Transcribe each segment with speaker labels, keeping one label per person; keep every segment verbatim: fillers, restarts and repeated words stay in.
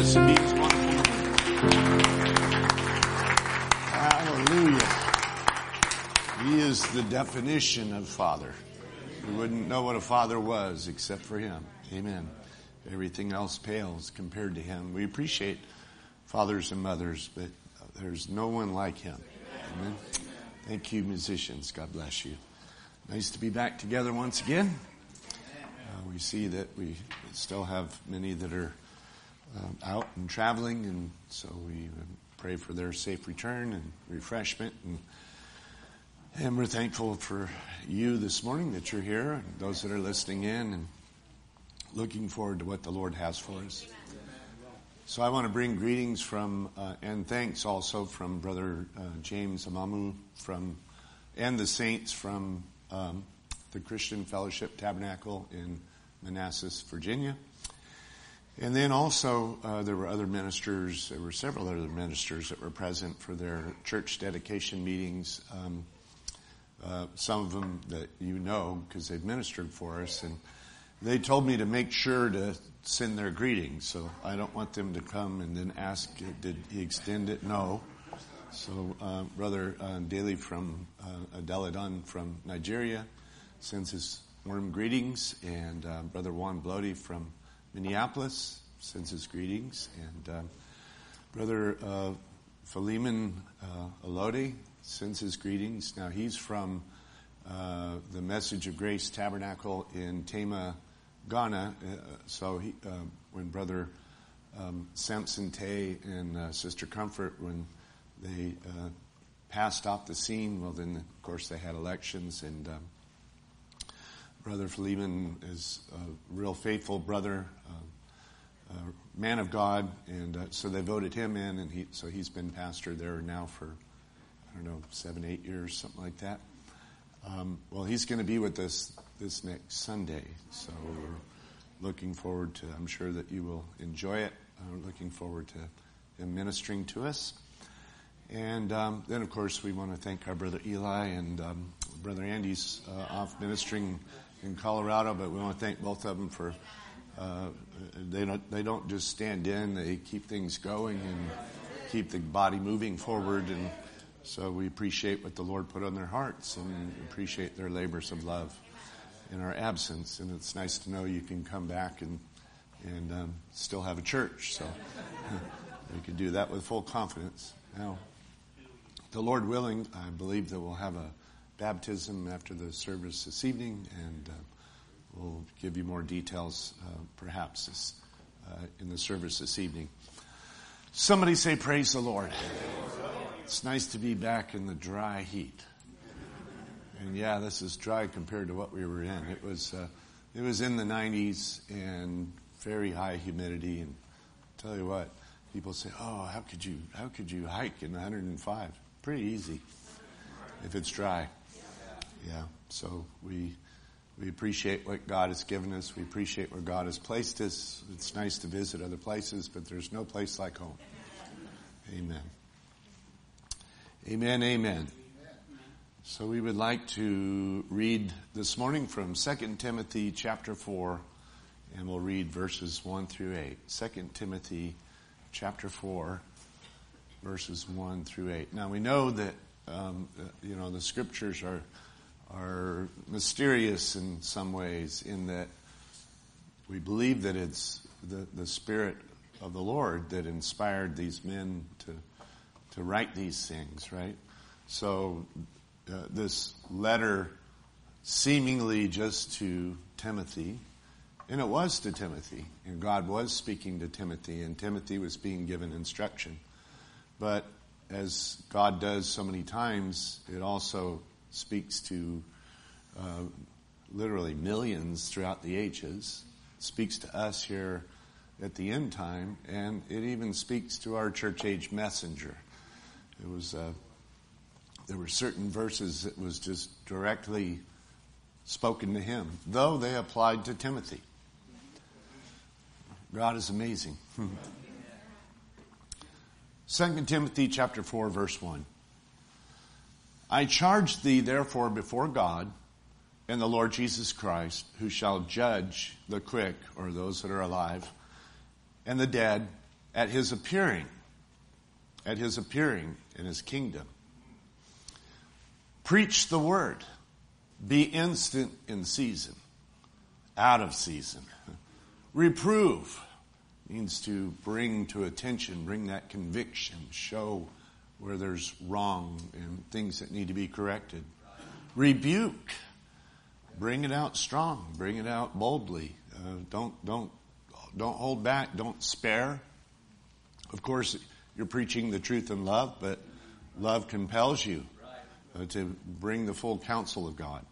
Speaker 1: Blessed be his wonderful name. Hallelujah. He is the definition of Father. We wouldn't know what a father was except for him. Amen. Everything else pales compared to him. We appreciate fathers and mothers, but there's no one like him. Amen. Thank you, musicians. God bless you. Nice to be back together once again. Uh, we see that we still have many that are um, out and traveling, and so we pray for their safe return and refreshment. And, and we're thankful for you this morning that you're here, and those that are listening in, and looking forward to what the Lord has for us. So I want to bring greetings from uh, and thanks also from Brother uh, James Amamu from and the saints from um, the Christian Fellowship Tabernacle in Manassas, Virginia. And then also uh, there were other ministers, there were several other ministers that were present for their church dedication meetings. Um, uh, some of them that you know because they've ministered for us, and they told me to make sure to send their greetings, so I don't want them to come and then ask, did he extend it? No. So uh, Brother uh, Daly from uh, Adeladun from Nigeria sends his warm greetings, and uh, Brother Juan Blody from Minneapolis sends his greetings, and uh, Brother uh, Philemon uh, Elode sends his greetings. Now he's from uh, the Message of Grace Tabernacle in Tema, Ghana. Uh, so he, uh, when Brother um, Samson Tay and uh, Sister Comfort, when they uh, passed off the scene, well then of course they had elections, and um, Brother Philemon is a real faithful brother, uh, uh, man of God, and uh, so they voted him in, and he so he's been pastor there now for, I don't know, seven, eight years, something like that. Um, well, he's going to be with us this next Sunday, so we're looking forward to, I'm sure that you will enjoy it. Uh, we're looking forward to him ministering to us. And um, then, of course, we want to thank our Brother Eli, and um, Brother Andy's uh, off ministering in Colorado, but we want to thank both of them for, uh, they don't, they don't just stand in, they keep things going and keep the body moving forward, and so we appreciate what the Lord put on their hearts and appreciate their labors of love in our absence. And it's nice to know you can come back and and um, still have a church. So we can do that with full confidence. Now, the Lord willing, I believe that we'll have a baptism after the service this evening, and uh, we'll give you more details uh, perhaps this, uh, in the service this evening. Somebody say, praise the Lord. It's nice to be back in the dry heat. And yeah, this is dry compared to what we were in. It was uh, it was in the nineties and very high humidity. And I'll tell you what, people say, "Oh, how could you how could you hike in one hundred five?" Pretty easy if it's dry. Yeah. So we we appreciate what God has given us. We appreciate where God has placed us. It's nice to visit other places, but there's no place like home. Amen. Amen, amen. So we would like to read this morning from Second Timothy chapter four, and we'll read verses one through eight. Second Timothy chapter four, verses one through eight. Now we know that, um, you know, the scriptures are are mysterious in some ways, in that we believe that it's the, the Spirit of the Lord that inspired these men to to write these things, right? So uh, this letter seemingly just to Timothy, and it was to Timothy, and God was speaking to Timothy, and Timothy was being given instruction. But as God does so many times, it also speaks to uh, literally millions throughout the ages, speaks to us here at the end time, and it even speaks to our church age messenger. It was, uh, there were certain verses that was just directly spoken to him, though they applied to Timothy. God is amazing. Second Timothy chapter four, verse one. I charge thee therefore before God and the Lord Jesus Christ, who shall judge the quick, or those that are alive, and the dead at his appearing, at his appearing in his kingdom. Preach the word. Be instant in season, out of season. Reprove means to bring to attention, bring that conviction, show where there's wrong and things that need to be corrected. Rebuke. Bring it out strong. Bring it out boldly. Uh, don't don't don't hold back. Don't spare. Of course, you're preaching the truth in love, but love compels you uh, to bring the full counsel of God.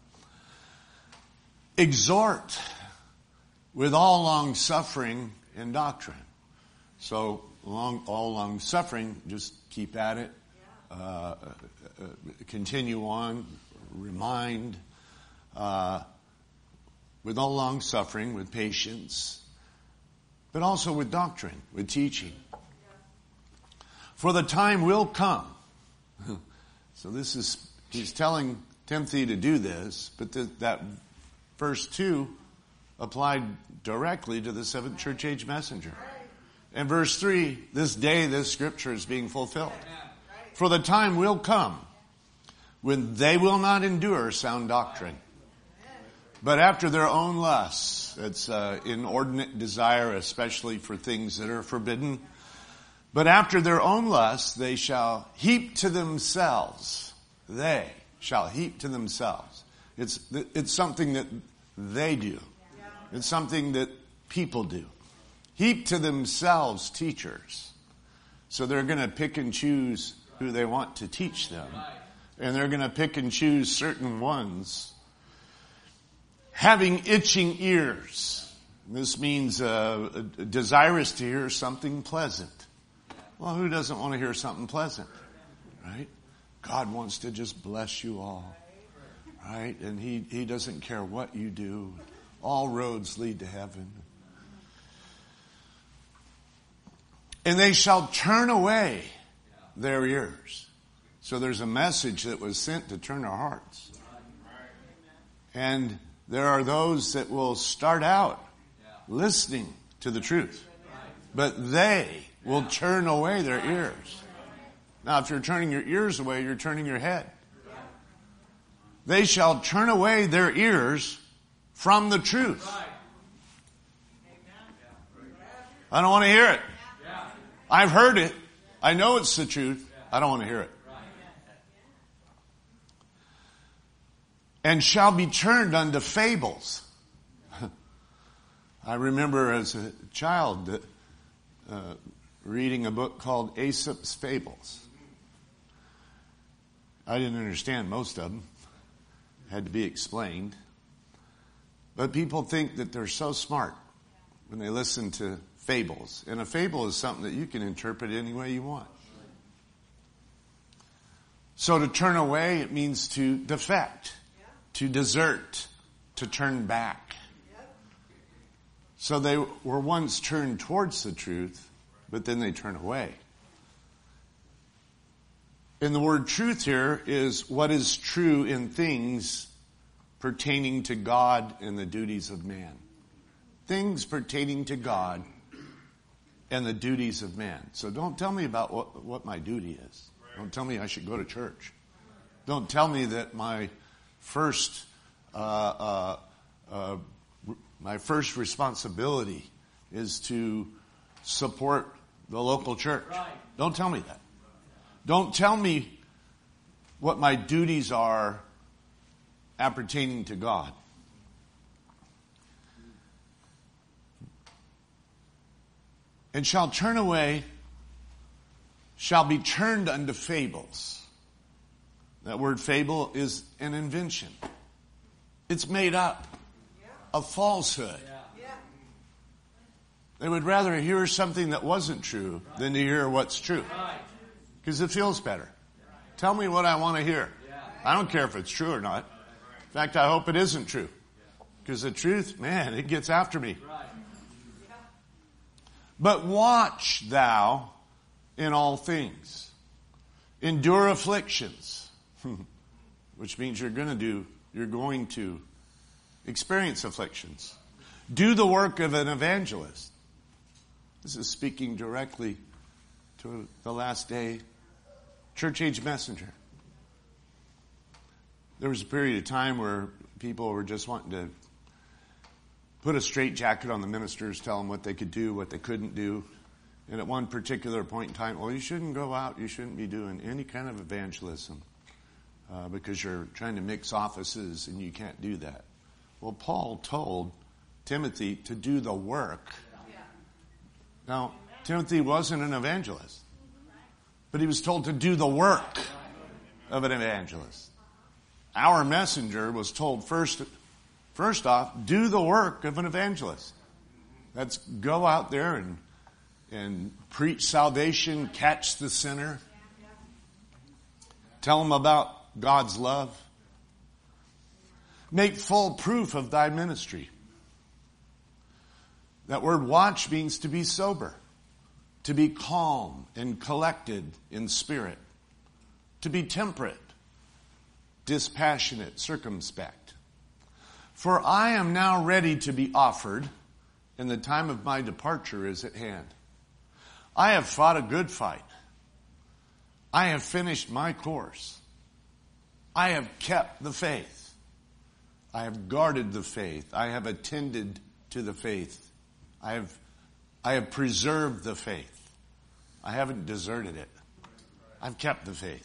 Speaker 1: Exhort with all long suffering and doctrine. So long, all long suffering, just keep at it. Uh, uh, uh, continue on. Remind. Uh, with all long suffering, with patience, but also with doctrine, with teaching. For the time will come. So this is, he's telling Timothy to do this, but th- that verse two applied directly to the seventh church age messenger. And verse three, this day this scripture is being fulfilled. For the time will come when they will not endure sound doctrine, but after their own lusts. It's uh, inordinate desire, especially for things that are forbidden. But after their own lusts, they shall heap to themselves. They shall heap to themselves. It's it's something that they do. It's something that people do. Heap to themselves teachers. So they're going to pick and choose who they want to teach them. And they're going to pick and choose certain ones. Having itching ears. This means uh, desirous to hear something pleasant. Well, who doesn't want to hear something pleasant? Right? God wants to just bless you all. Right? And he, he doesn't care what you do. All roads lead to heaven. And they shall turn away their ears. So there's a message that was sent to turn our hearts. And there are those that will start out listening to the truth. But they will turn away their ears. Now, if you're turning your ears away, you're turning your head. They shall turn away their ears from the truth. I don't want to hear it. I've heard it. I know it's the truth. I don't want to hear it. And shall be turned unto fables. I remember as a child that, uh, reading a book called Aesop's Fables. I didn't understand most of them. Had to be explained. But people think that they're so smart when they listen to fables. And a fable is something that you can interpret any way you want. So to turn away, it means to defect, to desert, to turn back. So they were once turned towards the truth, but then they turn away. And the word truth here is what is true in things pertaining to God and the duties of man. Things pertaining to God and the duties of man. So don't tell me about what, what my duty is. Don't tell me I should go to church. Don't tell me that my first uh, uh, uh, my first responsibility is to support the local church. Don't tell me that. Don't tell me what my duties are appertaining to God. And shall turn away, shall be turned unto fables. That word fable is an invention. It's made up. A falsehood. They would rather hear something that wasn't true than to hear what's true. Because it feels better. Tell me what I want to hear. I don't care if it's true or not. In fact, I hope it isn't true. Because the truth, man, it gets after me. But watch thou in all things. Endure afflictions. Which means you're going to do, you're going to experience afflictions. Do the work of an evangelist. This is speaking directly to the last day church age messenger. There was a period of time where people were just wanting to put a straitjacket on the ministers, tell them what they could do, what they couldn't do. And at one particular point in time, well, you shouldn't go out, you shouldn't be doing any kind of evangelism uh, because you're trying to mix offices and you can't do that. Well, Paul told Timothy to do the work. Now, Timothy wasn't an evangelist, but he was told to do the work of an evangelist. Our messenger was told first, first off, do the work of an evangelist. Let's go out there and and preach salvation, catch the sinner, tell them about God's love. Make full proof of thy ministry. That word watch means to be sober, to be calm and collected in spirit, to be temperate, dispassionate, circumspect. For I am now ready to be offered, and the time of my departure is at hand. I have fought a good fight. I have finished my course. I have kept the faith. I have guarded the faith. I have attended to the faith. I have, I have preserved the faith. I haven't deserted it. I've kept the faith.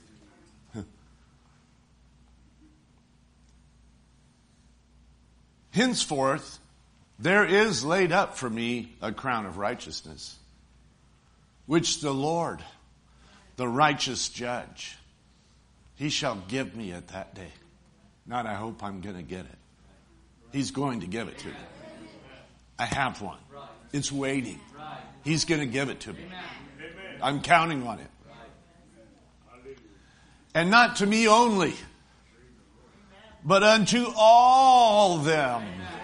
Speaker 1: Henceforth, there is laid up for me a crown of righteousness, which the Lord, the righteous judge, he shall give me at that day. Not I hope I'm going to get it. He's going to give it to me. I have one. It's waiting. He's going to give it to me. I'm counting on it. And not to me only, but unto all them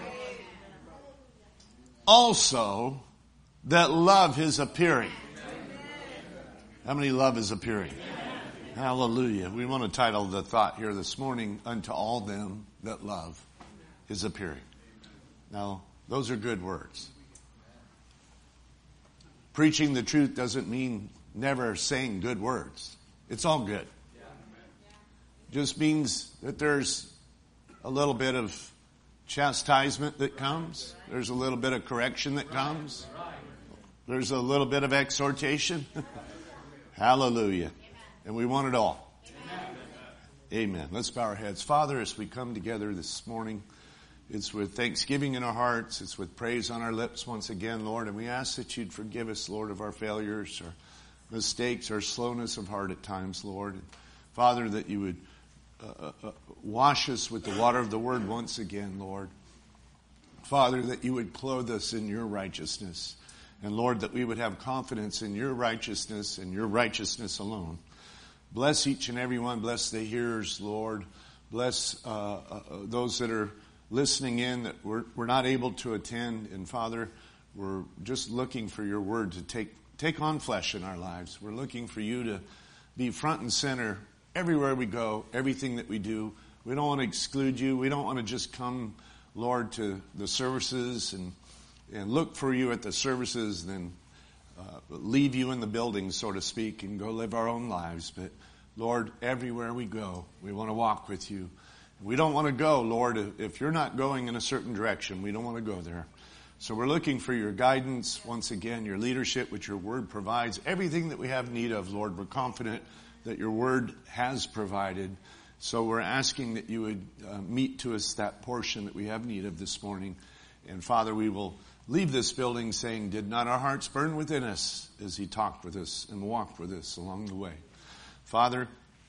Speaker 1: also that love his appearing. How many love his appearing? Hallelujah. We want to title the thought here this morning, unto all them that love his appearing. Now, those are good words. Preaching the truth doesn't mean never saying good words. It's all good. Just means that there's a little bit of chastisement that comes. There's a little bit of correction that comes. There's a little bit of exhortation. Hallelujah. And we want it all. Amen. Let's bow our heads. Father, as we come together this morning, it's with thanksgiving in our hearts. It's with praise on our lips once again, Lord. And we ask that you'd forgive us, Lord, of our failures, our mistakes, our slowness of heart at times, Lord. And Father, that you would uh, uh, wash us with the water of the word once again, Lord. Father, that you would clothe us in your righteousness. And Lord, that we would have confidence in your righteousness and your righteousness alone. Bless each and every one. Bless the hearers, Lord. Bless uh, uh, those that are listening in that we're, we're not able to attend. And Father, we're just looking for your word to take, take on flesh in our lives. We're looking for you to be front and center everywhere we go, everything that we do. We don't want to exclude you. We don't want to just come, Lord, to the services and and look for you at the services, then uh, leave you in the building, so to speak, and go live our own lives. But, Lord, everywhere we go, we want to walk with you. We don't want to go, Lord, if you're not going in a certain direction, we don't want to go there. So we're looking for your guidance, once again, your leadership, which your word provides. Everything that we have need of, Lord, we're confident that your word has provided. So we're asking that you would uh, meet to us that portion that we have need of this morning. And, Father, we will leave this building saying, did not our hearts burn within us as he talked with us and walked with us along the way? Father,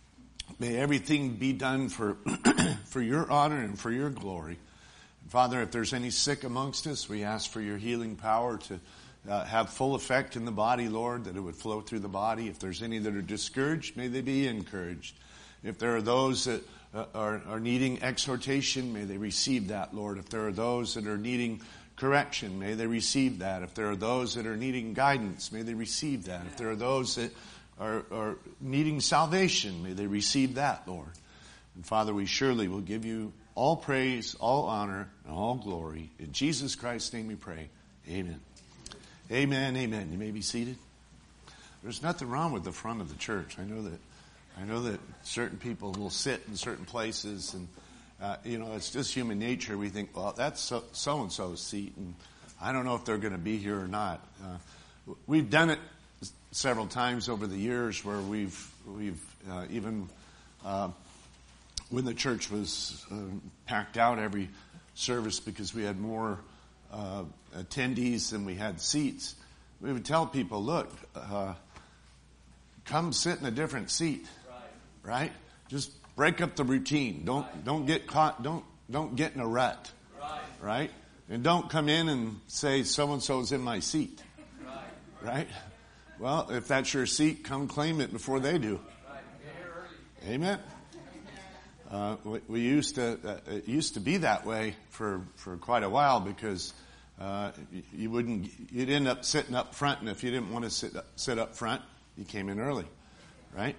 Speaker 1: may everything be done for for your honor and for your glory. And Father, if there's any sick amongst us, we ask for your healing power to uh, have full effect in the body, Lord, that it would flow through the body. If there's any that are discouraged, may they be encouraged. If there are those that uh, are, are needing exhortation, may they receive that, Lord. If there are those that are needing correction, may they receive that. If there are those that are needing guidance, may they receive that. If there are those that are, are needing salvation, may they receive that, Lord. And Father, we surely will give you all praise, all honor, and all glory. In Jesus Christ's name we pray. Amen. Amen, amen. You may be seated. There's nothing wrong with the front of the church. I know that. I know that certain people will sit in certain places, and uh, you know, it's just human nature. We think, well, that's so, so-and-so's seat, and I don't know if they're going to be here or not. Uh, we've done it several times over the years where we've we've uh, even uh, when the church was uh, packed out every service because we had more uh, attendees than we had seats. We would tell people, look, uh, come sit in a different seat, right? right? Just break up the routine. Don't right. don't get caught. Don't don't get in a rut, right? right? And don't come in and say so and so's in my seat, right? right? Well, if that's your seat, come claim it before they do. Right. Amen. Uh, we, we used to uh, it used to be that way for, for quite a while because uh, you wouldn't you'd end up sitting up front, and if you didn't want to sit sit up front, you came in early, right?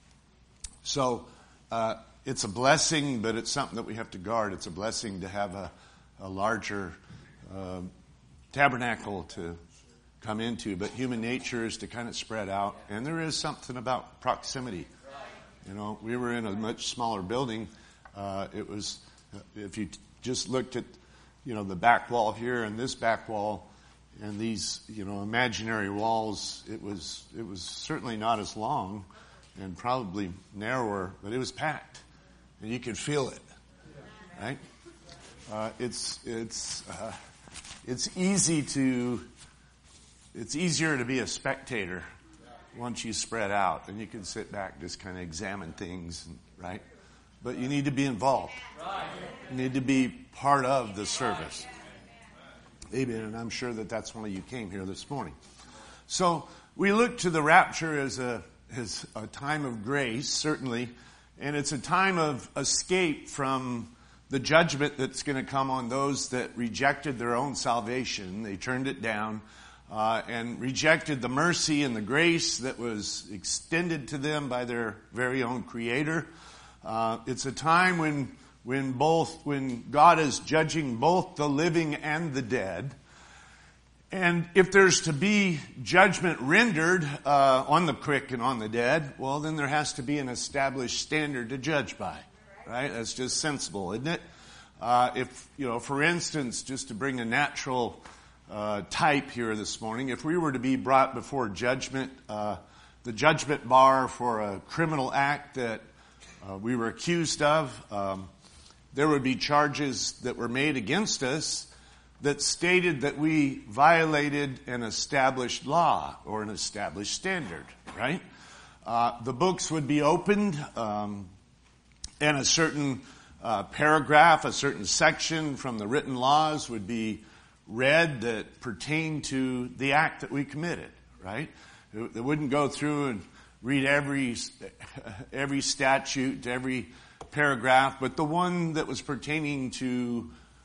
Speaker 1: So uh, it's a blessing, but it's something that we have to guard. It's a blessing to have a, a larger uh, tabernacle to come into, but human nature is to kind of spread out, and there is something about proximity. You know, we were in a much smaller building. Uh, it was, if you t- just looked at, you know, the back wall here and this back wall and these, you know, imaginary walls, it was, it was certainly not as long and probably narrower, but it was packed and you could feel it, right? Uh, it's, it's, uh, it's easy to, it's easier to be a spectator once you spread out, and you can sit back, just kind of examine things, right? But you need to be involved. You need to be part of the service. Amen. And I'm sure that that's why you came here this morning. So we look to the rapture as a as a time of grace, certainly, and it's a time of escape from the judgment that's going to come on those that rejected their own salvation. They turned it down. Uh, and rejected the mercy and the grace that was extended to them by their very own Creator. Uh, it's a time when, when both, when God is judging both the living and the dead. And if there's to be judgment rendered uh, on the quick and on the dead, well, then there has to be an established standard to judge by, right? That's just sensible, isn't it? Uh, if you know, for instance, just to bring a natural Uh, type here this morning, if we were to be brought before judgment, uh, the judgment bar for a criminal act that uh, we were accused of, um, there would be charges that were made against us that stated that we violated an established law or an established standard, right? Uh, the books would be opened, um, and a certain uh, paragraph, a certain section from the written laws would be read that pertained to the act that we committed, right? They wouldn't go through and read every every statute, every paragraph, but the one that was pertaining to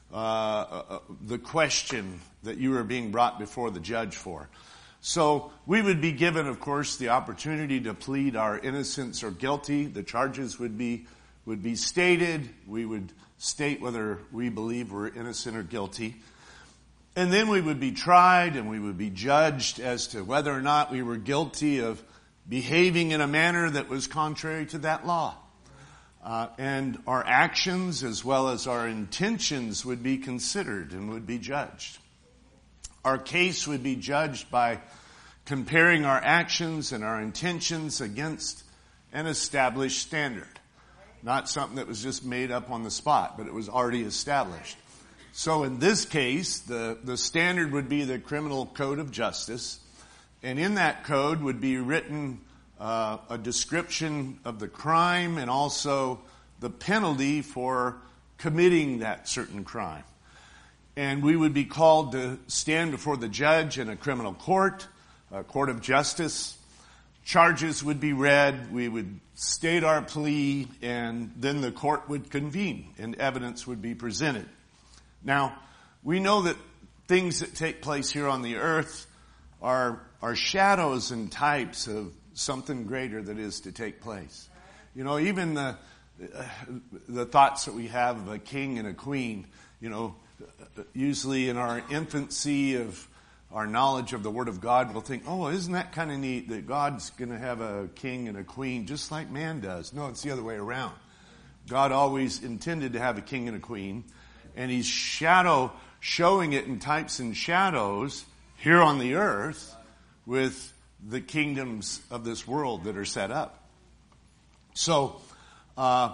Speaker 1: uh, the question that you were being brought before the judge for. So we would be given, of course, the opportunity to plead our innocence or guilty. The charges would be would be stated. We would state whether we believe we're innocent or guilty. And then we would be tried and we would be judged as to whether or not we were guilty of behaving in a manner that was contrary to that law. Uh, and our actions as well as our intentions would be considered and would be judged. Our case would be judged by comparing our actions and our intentions against an established standard. Not something that was just made up on the spot, but it was already established. So in this case, the, the standard would be the Criminal Code of Justice. And in that code would be written uh, a description of the crime and also the penalty for committing that certain crime. And we would be called to stand before the judge in a criminal court, a court of justice. Charges would be read, we would state our plea, and then the court would convene and evidence would be presented. Now, we know that things that take place here on the earth are, are shadows and types of something greater that is to take place. You know, even the, uh, the thoughts that we have of a king and a queen, you know, usually in our infancy of our knowledge of the Word of God, we'll think, oh, isn't that kind of neat that God's going to have a king and a queen just like man does? No, it's the other way around. God always intended to have a king and a queen, and he's shadow showing it in types and shadows here on the earth with the kingdoms of this world that are set up. So, uh,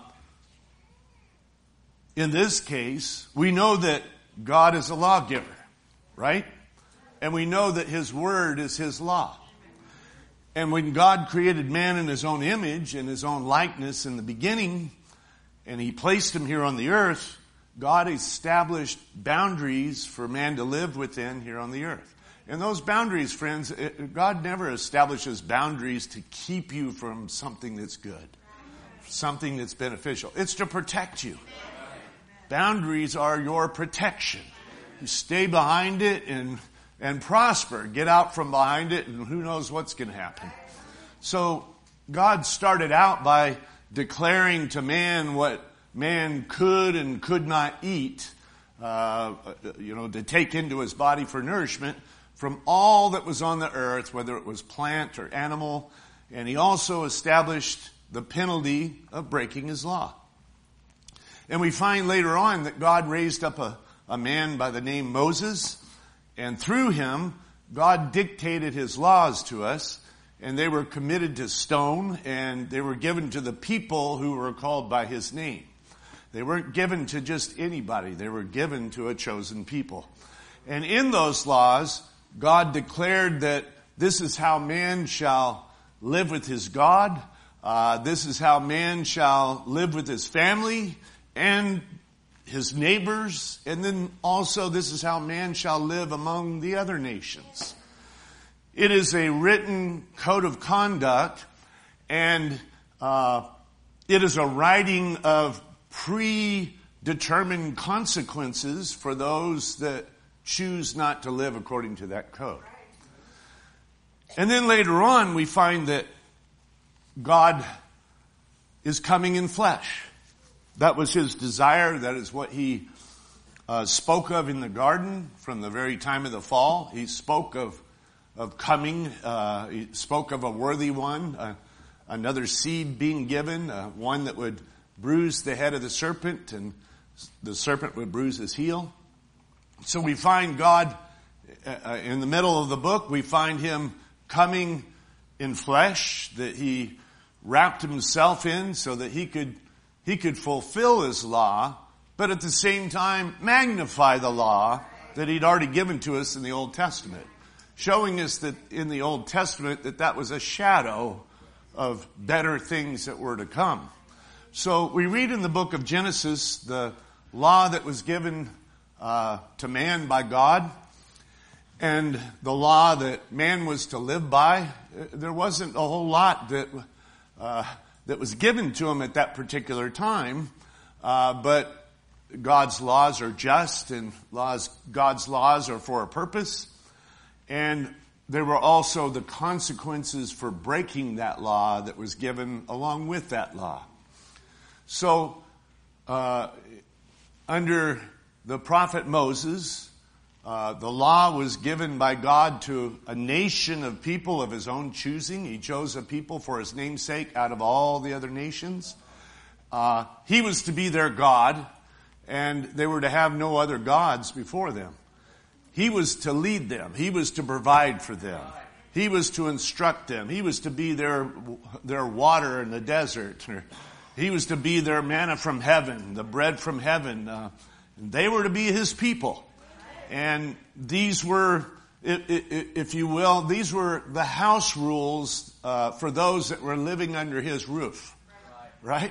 Speaker 1: in this case, we know that God is a lawgiver, right? And we know that his word is his law. And when God created man in his own image and his own likeness in the beginning, and he placed him here on the earth, God established boundaries for man to live within here on the earth. And those boundaries, friends, it, God never establishes boundaries to keep you from something that's good, something that's beneficial. It's to protect you. Boundaries are your protection. You stay behind it and and prosper. Get out from behind it, and who knows what's going to happen. So God started out by declaring to man what man could and could not eat, uh, you know, to take into his body for nourishment from all that was on the earth, whether it was plant or animal. And he also established the penalty of breaking his law. And we find later on that God raised up a, a man by the name Moses, and through him, God dictated his laws to us, and they were committed to stone, and they were given to the people who were called by his name. They weren't given to just anybody. They were given to a chosen people. And in those laws, God declared that this is how man shall live with his God. Uh, this is how man shall live with his family and his neighbors. And then also this is how man shall live among the other nations. It is a written code of conduct, and uh, it is a writing of predetermined consequences for those that choose not to live according to that code. And then later on, we find that God is coming in flesh. That was his desire. That is what he uh, spoke of in the garden from the very time of the fall. He spoke of of coming. Uh, he spoke of a worthy one, uh, another seed being given, uh, one that would bruise the head of the serpent, and the serpent would bruise his heel. So we find God uh, in the middle of the book. We find him coming in flesh, that he wrapped himself in so that he could he could fulfill his law, but at the same time magnify the law that he'd already given to us in the Old Testament, showing us that in the Old Testament that that was a shadow of better things that were to come. So we read in the book of Genesis the law that was given uh, to man by God, and the law that man was to live by. There wasn't a whole lot that uh, that was given to him at that particular time, uh, but God's laws are just, and laws God's laws are for a purpose. And there were also the consequences for breaking that law that was given along with that law. So, uh, under the prophet Moses, uh, the law was given by God to a nation of people of his own choosing. He chose a people for his name's sake out of all the other nations. Uh, he was to be their God, and they were to have no other gods before them. He was to lead them. He was to provide for them. He was to instruct them. He was to be their their water in the desert. He was to be their manna from heaven, the bread from heaven. Uh, they were to be his people. And these were, if you will, these were the house rules uh, for those that were living under his roof. Right?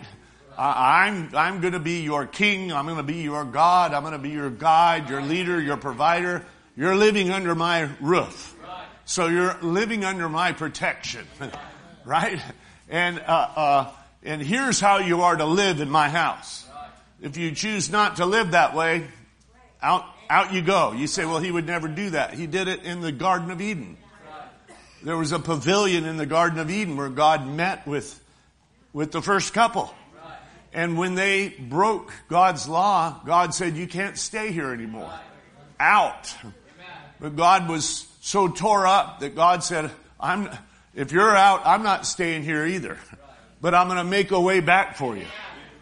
Speaker 1: I'm, I'm going to be your king. I'm going to be your God. I'm going to be your guide, your leader, your provider. You're living under my roof. So you're living under my protection. Right? And, uh, uh, and here's how you are to live in my house. If you choose not to live that way, out, out you go. You say, well, he would never do that. He did it in the Garden of Eden. There was a pavilion in the Garden of Eden where God met with, with the first couple. And when they broke God's law, God said, you can't stay here anymore. Out. But God was so tore up that God said, I'm, if you're out, I'm not staying here either. But I'm going to make a way back for you.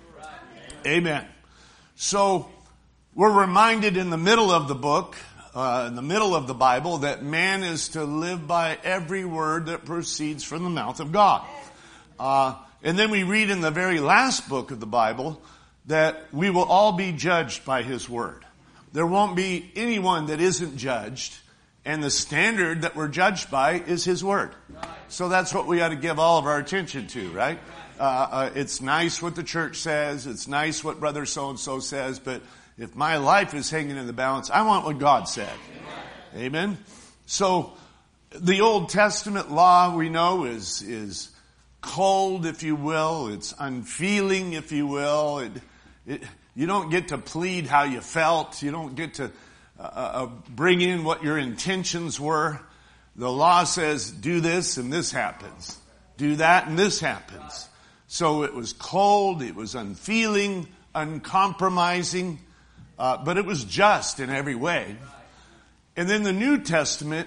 Speaker 1: Amen. So we're reminded in the middle of the book, uh, in the middle of the Bible, that man is to live by every word that proceeds from the mouth of God. Uh, and then we read in the very last book of the Bible that we will all be judged by His word. There won't be anyone that isn't judged, and the standard that we're judged by is His word. So that's what we ought to give all of our attention to, right? Uh, uh, it's nice what the church says. It's nice what brother so-and-so says. But if my life is hanging in the balance, I want what God said. Amen. Amen. So the Old Testament law, we know, is is cold, if you will. It's unfeeling, if you will. It, it, you don't get to plead how you felt. You don't get to uh, uh, bring in what your intentions were. The law says, do this and this happens. Do that and this happens. So it was cold, it was unfeeling, uncompromising, uh, but it was just in every way. And then the New Testament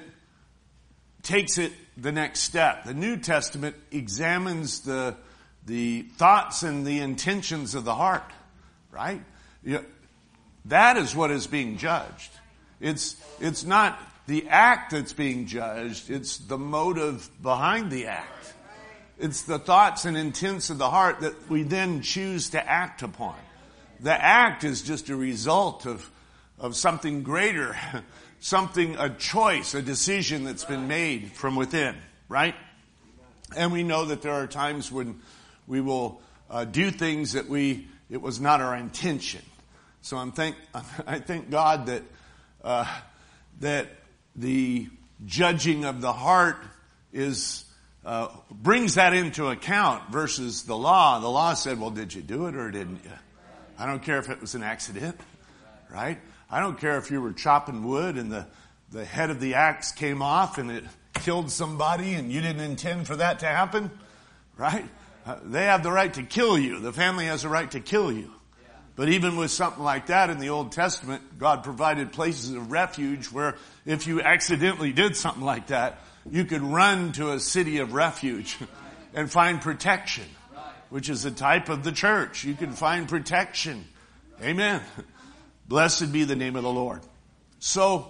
Speaker 1: takes it the next step. The New Testament examines the the thoughts and the intentions of the heart, right? Yeah, that is what is being judged. It's it's not the act that's being judged, it's the motive behind the act. It's the thoughts and intents of the heart that we then choose to act upon. The act is just a result of, of something greater, something, a choice, a decision that's been made from within, right? And we know that there are times when we will uh, do things that we, it was not our intention. So I'm thank, I thank God that, uh, that the judging of the heart is, Uh, brings that into account versus the law. The law said, well, did you do it or didn't you? I don't care if it was an accident, right? I don't care if you were chopping wood and the, the head of the axe came off and it killed somebody and you didn't intend for that to happen, right? Uh, they have the right to kill you. The family has a right to kill you. But even with something like that in the Old Testament, God provided places of refuge where if you accidentally did something like that, you could run to a city of refuge and find protection, which is a type of the church. You can find protection. Amen. Blessed be the name of the Lord. So,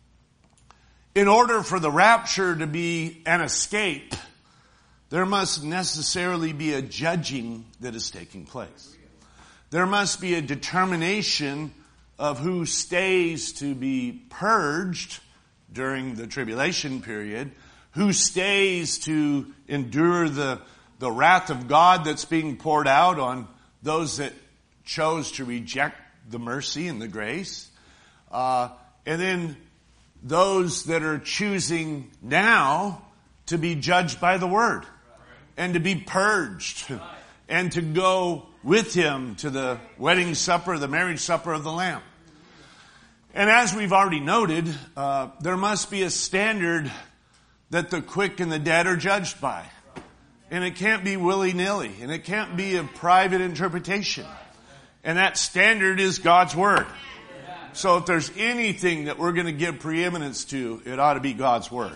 Speaker 1: in order for the rapture to be an escape, there must necessarily be a judging that is taking place. There must be a determination of who stays to be purged during the tribulation period, who stays to endure the, the wrath of God that's being poured out on those that chose to reject the mercy and the grace, uh, and then those that are choosing now to be judged by the Word and to be purged and to go with Him to the wedding supper, the marriage supper of the Lamb. And as we've already noted, uh, there must be a standard that the quick and the dead are judged by. And it can't be willy-nilly. And it can't be a private interpretation. And that standard is God's Word. So if there's anything that we're going to give preeminence to, it ought to be God's Word.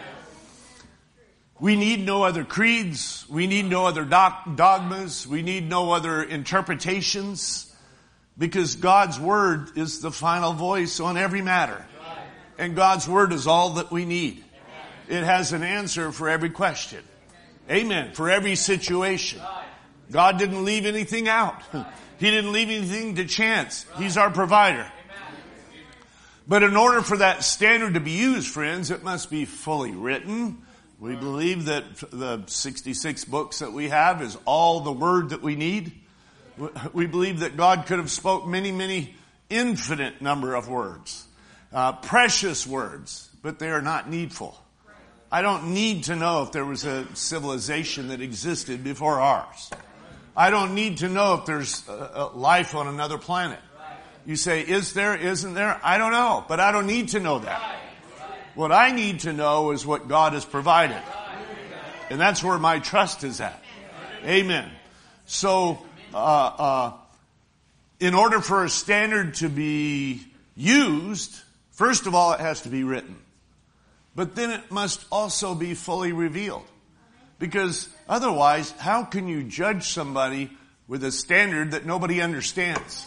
Speaker 1: We need no other creeds. We need no other dogmas. We need no other interpretations. Because God's Word is the final voice on every matter. And God's Word is all that we need. It has an answer for every question. Amen. For every situation. God didn't leave anything out. He didn't leave anything to chance. He's our provider. But in order for that standard to be used, friends, it must be fully written. We believe that the sixty-six books that we have is all the Word that we need. We believe that God could have spoke many, many infinite number of words, uh, precious words, but they are not needful. I don't need to know if there was a civilization that existed before ours. I don't need to know if there's a, a life on another planet. You say, is there, isn't there? I don't know, but I don't need to know that. What I need to know is what God has provided. And that's where my trust is at. Amen. So, uh, uh, in order for a standard to be used, first of all, it has to be written. But then it must also be fully revealed. Because otherwise, how can you judge somebody with a standard that nobody understands?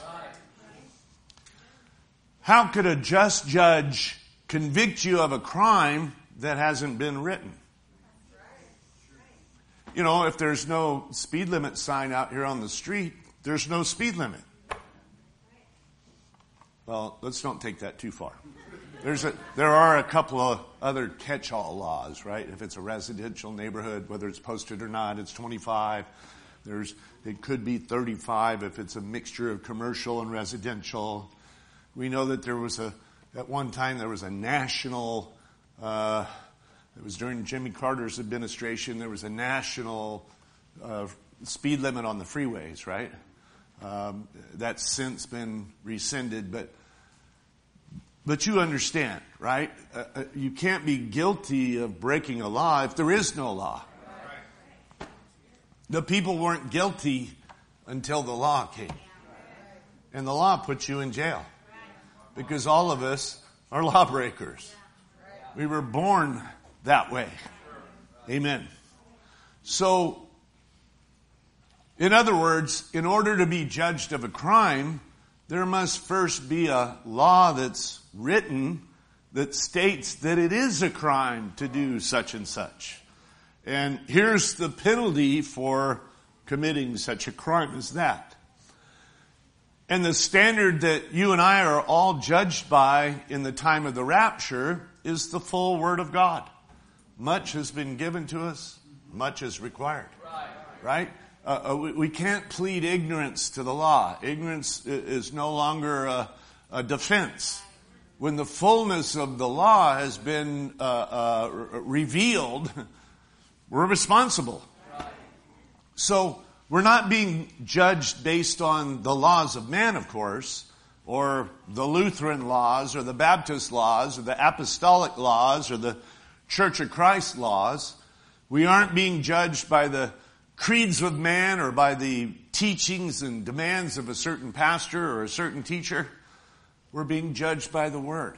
Speaker 1: How could a just judge convict you of a crime that hasn't been written? You know, if there's no speed limit sign out here on the street, there's no speed limit. Well, let's don't take that too far. There's a, there are a couple of other catch-all laws, right? If it's a residential neighborhood, whether it's posted or not, it's twenty-five. There's, it could be thirty-five if it's a mixture of commercial and residential. We know that there was a, at one time there was a national, uh, it was during Jimmy Carter's administration, there was a national uh, speed limit on the freeways, right? Um, that's since been rescinded, but but you understand, right? Uh, uh, you can't be guilty of breaking a law if there is no law. The people weren't guilty until the law came. And the law puts you in jail. Because all of us are lawbreakers. We were born that way. Amen. So, in other words, in order to be judged of a crime, there must first be a law that's written that states that it is a crime to do such and such. And here's the penalty for committing such a crime as that. And the standard that you and I are all judged by in the time of the rapture is the full Word of God. Much has been given to us, much is required. Right? Uh, we, we can't plead ignorance to the law. Ignorance is no longer a, a defense. When the fullness of the law has been uh, uh, revealed, we're responsible. So we're not being judged based on the laws of man, of course, or the Lutheran laws, or the Baptist laws, or the apostolic laws, or the Church of Christ laws. We aren't being judged by the creeds of man or by the teachings and demands of a certain pastor or a certain teacher. We're being judged by the Word.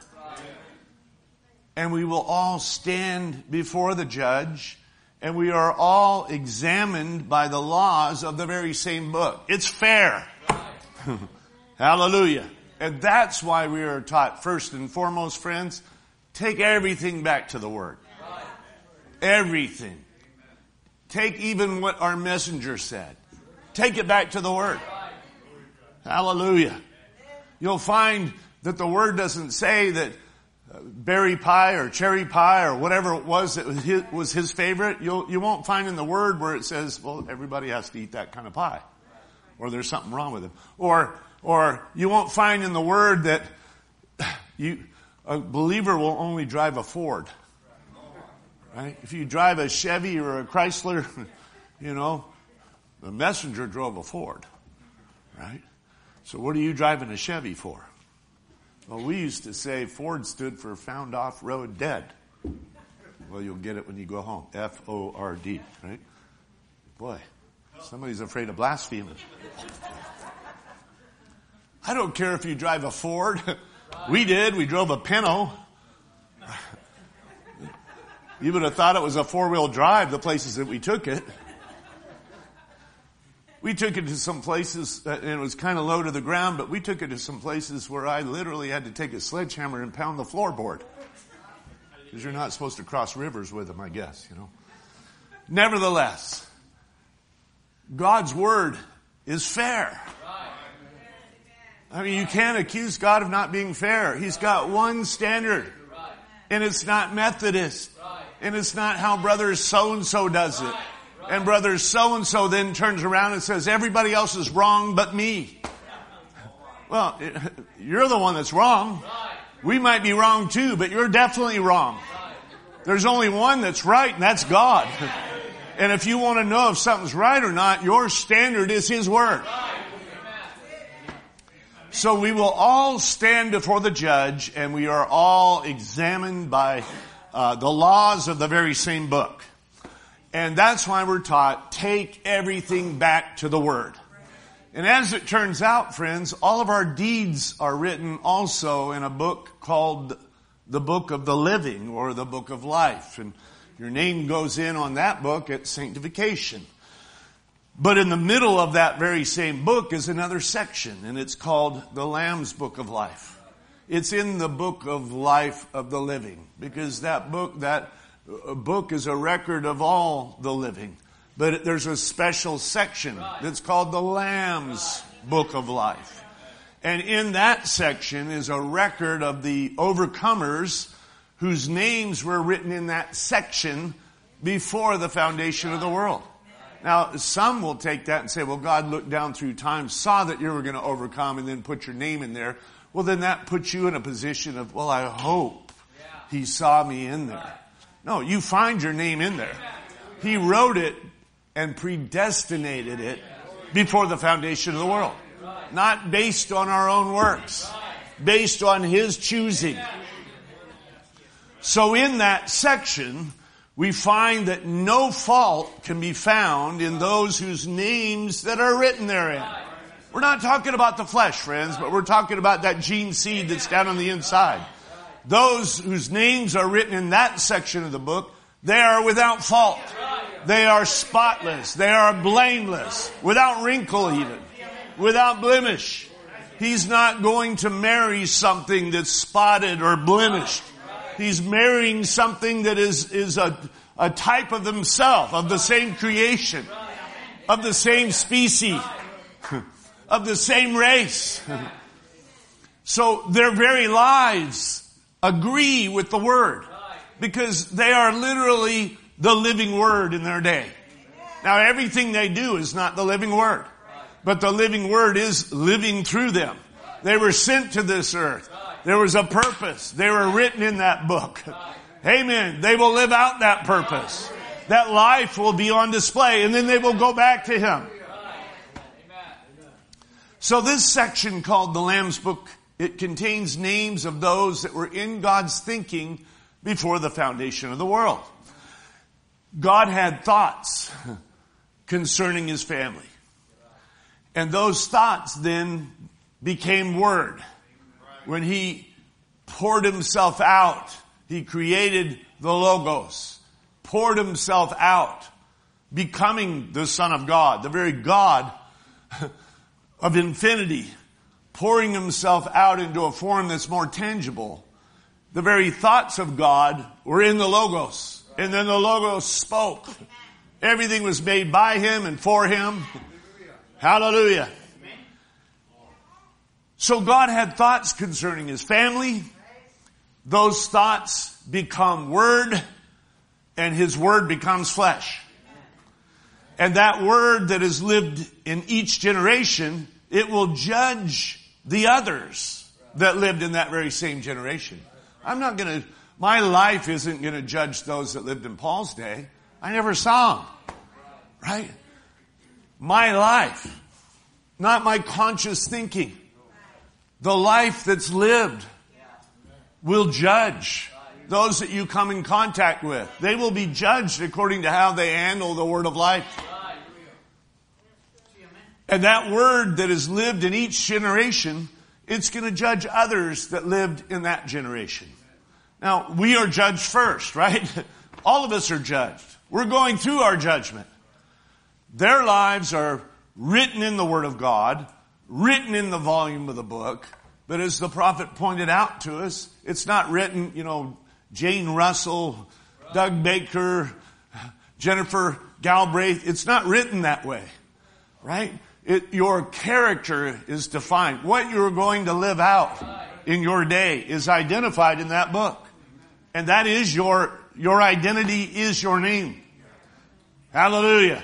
Speaker 1: And we will all stand before the judge, and we are all examined by the laws of the very same book. It's fair. Hallelujah. And that's why we are taught, first and foremost, friends, take everything back to the Word. Everything. Take even what our messenger said. Take it back to the Word. Hallelujah. You'll find that the Word doesn't say that berry pie or cherry pie or whatever it was that was his, was his favorite. You'll, you won't find in the Word where it says, well, everybody has to eat that kind of pie. Or there's something wrong with him. Or, or you won't find in the Word that you, a believer will only drive a Ford. Right? If you drive a Chevy or a Chrysler, you know, the messenger drove a Ford. Right? So what are you driving a Chevy for? Well, we used to say Ford stood for found off road dead. Well, you'll get it when you go home. F O R D, right? Boy, somebody's afraid of blaspheming. I don't care if you drive a Ford. We did. We drove a Pinto. You would have thought it was a four-wheel drive, the places that we took it. We took it to some places, and it was kind of low to the ground, but we took it to some places where I literally had to take a sledgehammer and pound the floorboard. Because you're not supposed to cross rivers with them, I guess, you know. Nevertheless, God's Word is fair. I mean, you can't accuse God of not being fair. He's got one standard, and it's not Methodist, and it's not how brother so-and-so does it. And brother so-and-so then turns around and says, everybody else is wrong but me. Well, you're the one that's wrong. We might be wrong too, but you're definitely wrong. There's only one that's right, and that's God. And if you want to know if something's right or not, your standard is His Word. So we will all stand before the judge, and we are all examined by uh, the laws of the very same book. And that's why we're taught, take everything back to the Word. And as it turns out, friends, all of our deeds are written also in a book called the book of the living or the book of life. And your name goes in on that book at sanctification. But in the middle of that very same book is another section, and it's called the Lamb's Book of Life. It's in the book of life of the living, because that book, that book is a record of all the living. But there's a special section that's called the Lamb's Book of Life. And in that section is a record of the overcomers whose names were written in that section before the foundation of the world. Now, some will take that and say, well, God looked down through time, saw that you were going to overcome, and then put your name in there. Well, then that puts you in a position of, well, I hope he saw me in there. No, you find your name in there. He wrote it and predestinated it before the foundation of the world. Not based on our own works. Based on his choosing. So in that section, we find that no fault can be found in those whose names that are written therein. We're not talking about the flesh, friends, but we're talking about that gene seed that's down on the inside. Those whose names are written in that section of the book, they are without fault. They are spotless. They are blameless. Without wrinkle even. Without blemish. He's not going to marry something that's spotted or blemished. He's marrying something that is, is a, a type of himself, of the same creation, of the same species, of the same race. So their very lives agree with the Word, because they are literally the living Word in their day. Now everything they do is not the living Word, but the living Word is living through them. They were sent to this earth. There was a purpose. They were written in that book. Amen. They will live out that purpose. That life will be on display, and then they will go back to Him. So this section called the Lamb's Book, it contains names of those that were in God's thinking before the foundation of the world. God had thoughts concerning His family. And those thoughts then became Word. When He poured Himself out, He created the Logos, poured Himself out, becoming the Son of God, the very God of infinity, pouring Himself out into a form that's more tangible. The very thoughts of God were in the Logos, and then the Logos spoke. Everything was made by Him and for Him. Hallelujah. So God had thoughts concerning His family. Those thoughts become Word, and His Word becomes flesh. And that Word that is lived in each generation, it will judge the others that lived in that very same generation. I'm not going to, my life isn't going to judge those that lived in Paul's day. I never saw them. Right? My life, not my conscious thinking. The life that's lived will judge those that you come in contact with. They will be judged according to how they handle the word of life. And that word that is lived in each generation, it's going to judge others that lived in that generation. Now, we are judged first, right? All of us are judged. We're going through our judgment. Their lives are written in the Word of God, written in the volume of the book. But as the prophet pointed out to us, it's not written, you know, Jane Russell, Doug Baker, Jennifer Galbraith. It's not written that way, right? It, your character is defined. What you're going to live out in your day is identified in that book. And that is your, your identity is your name. Hallelujah.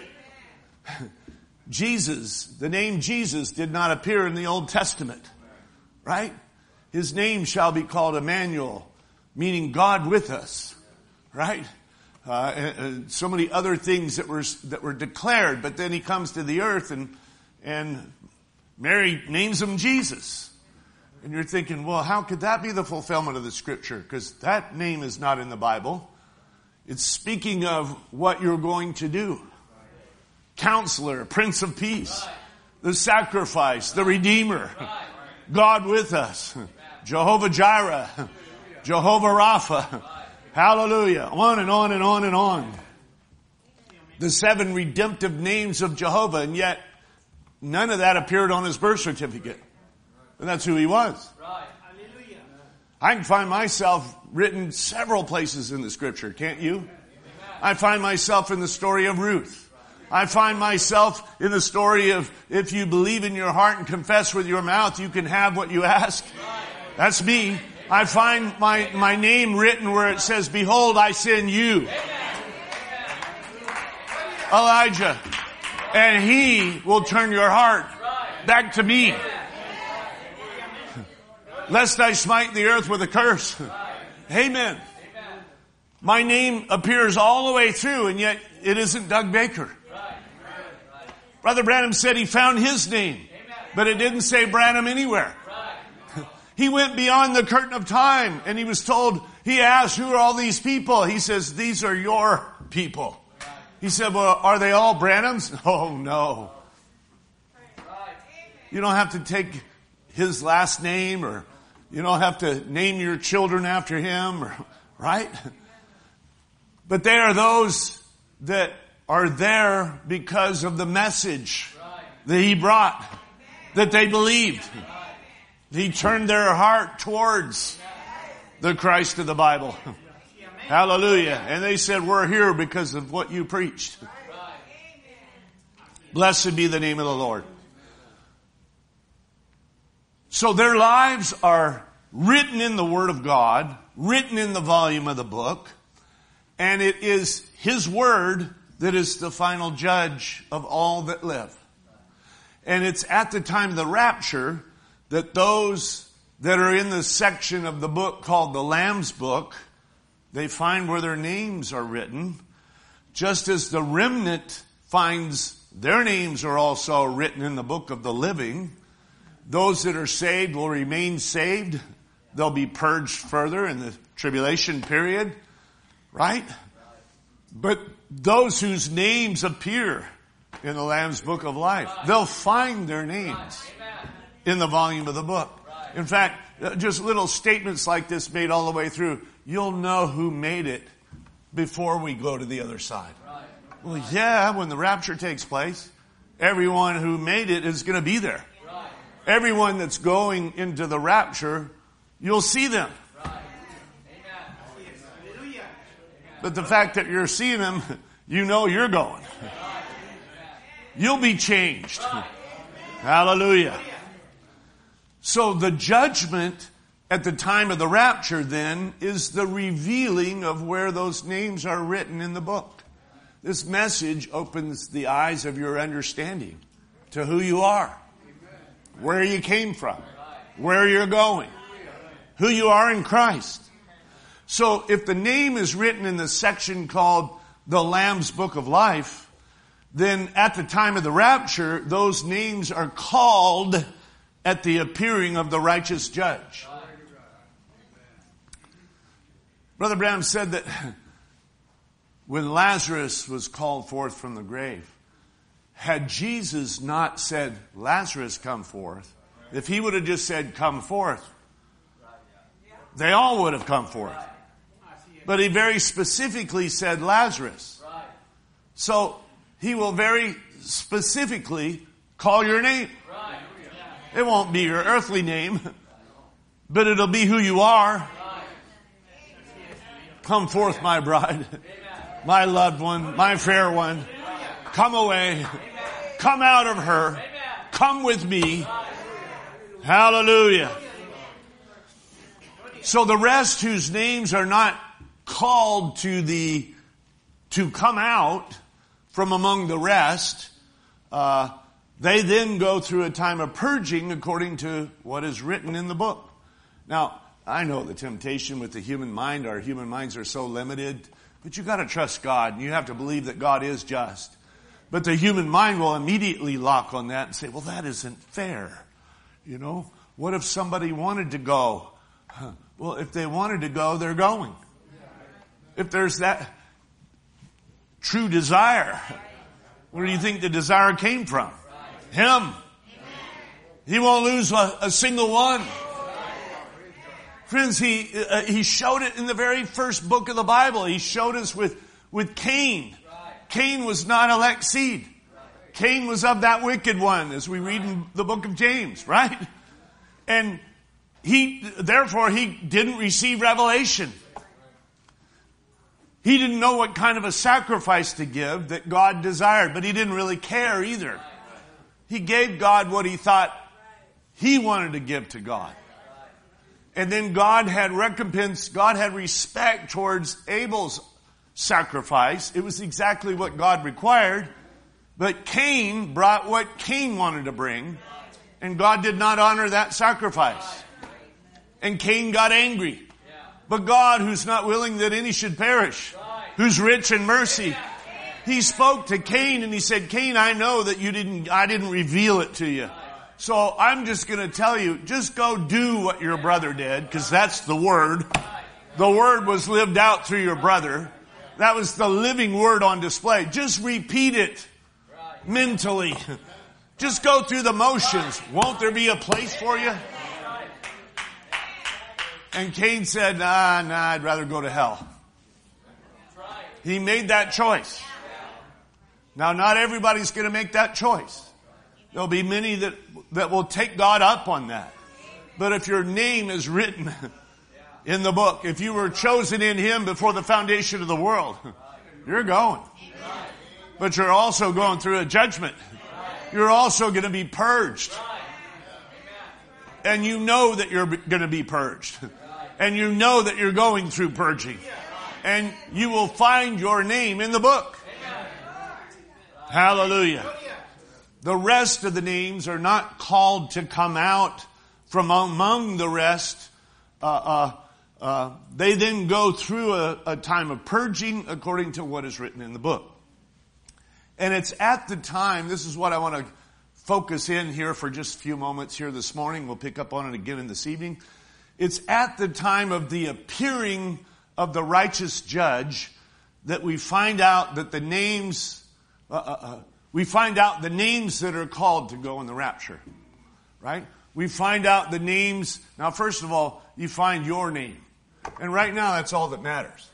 Speaker 1: Jesus, the name Jesus did not appear in the Old Testament, right? His name shall be called Emmanuel, meaning God with us, right? Uh, and, and so many other things that were, that were declared, but then He comes to the earth and, and Mary names Him Jesus. And you're thinking, well, how could that be the fulfillment of the scripture? Because that name is not in the Bible. It's speaking of what you're going to do. Counselor, Prince of Peace, the sacrifice, the Redeemer, God with us, Jehovah Jireh, Jehovah Rapha. Hallelujah. On and on and on and on. The seven redemptive names of Jehovah, and yet none of that appeared on his birth certificate. And that's who he was. I can find myself written several places in the scripture, can't you? I find myself in the story of Ruth. I find myself in the story of if you believe in your heart and confess with your mouth, you can have what you ask. That's me. I find my, my name written where it says, behold, I send you, Elijah, and he will turn your heart back to me. Lest I smite the earth with a curse. Amen. My name appears all the way through, and yet it isn't Doug Baker. Brother Branham said he found his name, but it didn't say Branham anywhere. He went beyond the curtain of time, and he was told, he asked, who are all these people? He says, these are your people. He said, well, are they all Branhams? Oh, no. You don't have to take his last name, or you don't have to name your children after him, or, right? But they are those that are there because of the message that he brought, that they believed. He turned their heart towards the Christ of the Bible. Hallelujah. And they said, we're here because of what you preached. Blessed be the name of the Lord. So their lives are written in the Word of God, written in the volume of the book, and it is His Word that is the final judge of all that live. And it's at the time of the rapture that those that are in the section of the book called the Lamb's Book, they find where their names are written, just as the remnant finds their names are also written in the book of the living. Those that are saved will remain saved. They'll be purged further in the tribulation period, right? But those whose names appear in the Lamb's Book of Life, they'll find their names in the volume of the book. In fact, just little statements like this made all the way through. You'll know who made it before we go to the other side. Well, yeah, when the rapture takes place, everyone who made it is going to be there. Everyone that's going into the rapture, you'll see them. But the fact that you're seeing them, you know you're going. You'll be changed. Hallelujah. So the judgment at the time of the rapture then is the revealing of where those names are written in the book. This message opens the eyes of your understanding to who you are, where you came from, where you're going, who you are in Christ. So if the name is written in the section called the Lamb's Book of Life, then at the time of the rapture, those names are called at the appearing of the righteous judge. Brother Branham said that when Lazarus was called forth from the grave, had Jesus not said, Lazarus, come forth, if he would have just said, come forth, they all would have come forth. But he very specifically said, Lazarus. So he will very specifically call your name. It won't be your earthly name, but it'll be who you are. Come forth, my bride, my loved one, my fair one. Come away. Come out of her. Come with me. Hallelujah. So the rest whose names are not called to the, to come out from among the rest, uh, they then go through a time of purging according to what is written in the book. Now, I know the temptation with the human mind. Our human minds are so limited. But you got to trust God. And you have to believe that God is just. But the human mind will immediately lock on that and say, well, that isn't fair. You know, what if somebody wanted to go? Well, if they wanted to go, they're going. If there's that true desire, where do you think the desire came from? Him. He won't lose a, a single one. Friends, he, uh, he showed it in the very first book of the Bible. He showed us with, with Cain. Cain was not elect seed. Cain was of that wicked one, as we read in the book of James, right? And he, therefore, he didn't receive revelation. He didn't know what kind of a sacrifice to give that God desired, but he didn't really care either. He gave God what he thought he wanted to give to God. And then God had recompense, God had respect towards Abel's sacrifice. It was exactly what God required. But Cain brought what Cain wanted to bring, and God did not honor that sacrifice. And Cain got angry. But God, who's not willing that any should perish, who's rich in mercy, he spoke to Cain and he said, Cain, I know that you didn't, I didn't reveal it to you. So I'm just going to tell you, just go do what your brother did, because that's the word. The word was lived out through your brother. That was the living word on display. Just repeat it mentally. Just go through the motions. Won't there be a place for you? And Cain said, nah, nah, I'd rather go to hell. He made that choice. Now, not everybody's going to make that choice. There'll be many that, that will take God up on that. But if your name is written in the book, if you were chosen in Him before the foundation of the world, you're going. But you're also going through a judgment. You're also going to be purged. And you know that you're going to be purged. And you know that you're going through purging. And you will find your name in the book. Hallelujah. The rest of the names are not called to come out from among the rest. Uh, uh, uh, they then go through a, a time of purging according to what is written in the book. And it's at the time, this is what I want to focus in here for just a few moments here this morning. We'll pick up on it again in this evening. It's at the time of the appearing of the righteous judge that we find out that the names, uh, uh, uh, we find out the names that are called to go in the rapture, right? We find out the names. Now, first of all, you find your name. And right now, that's all that matters.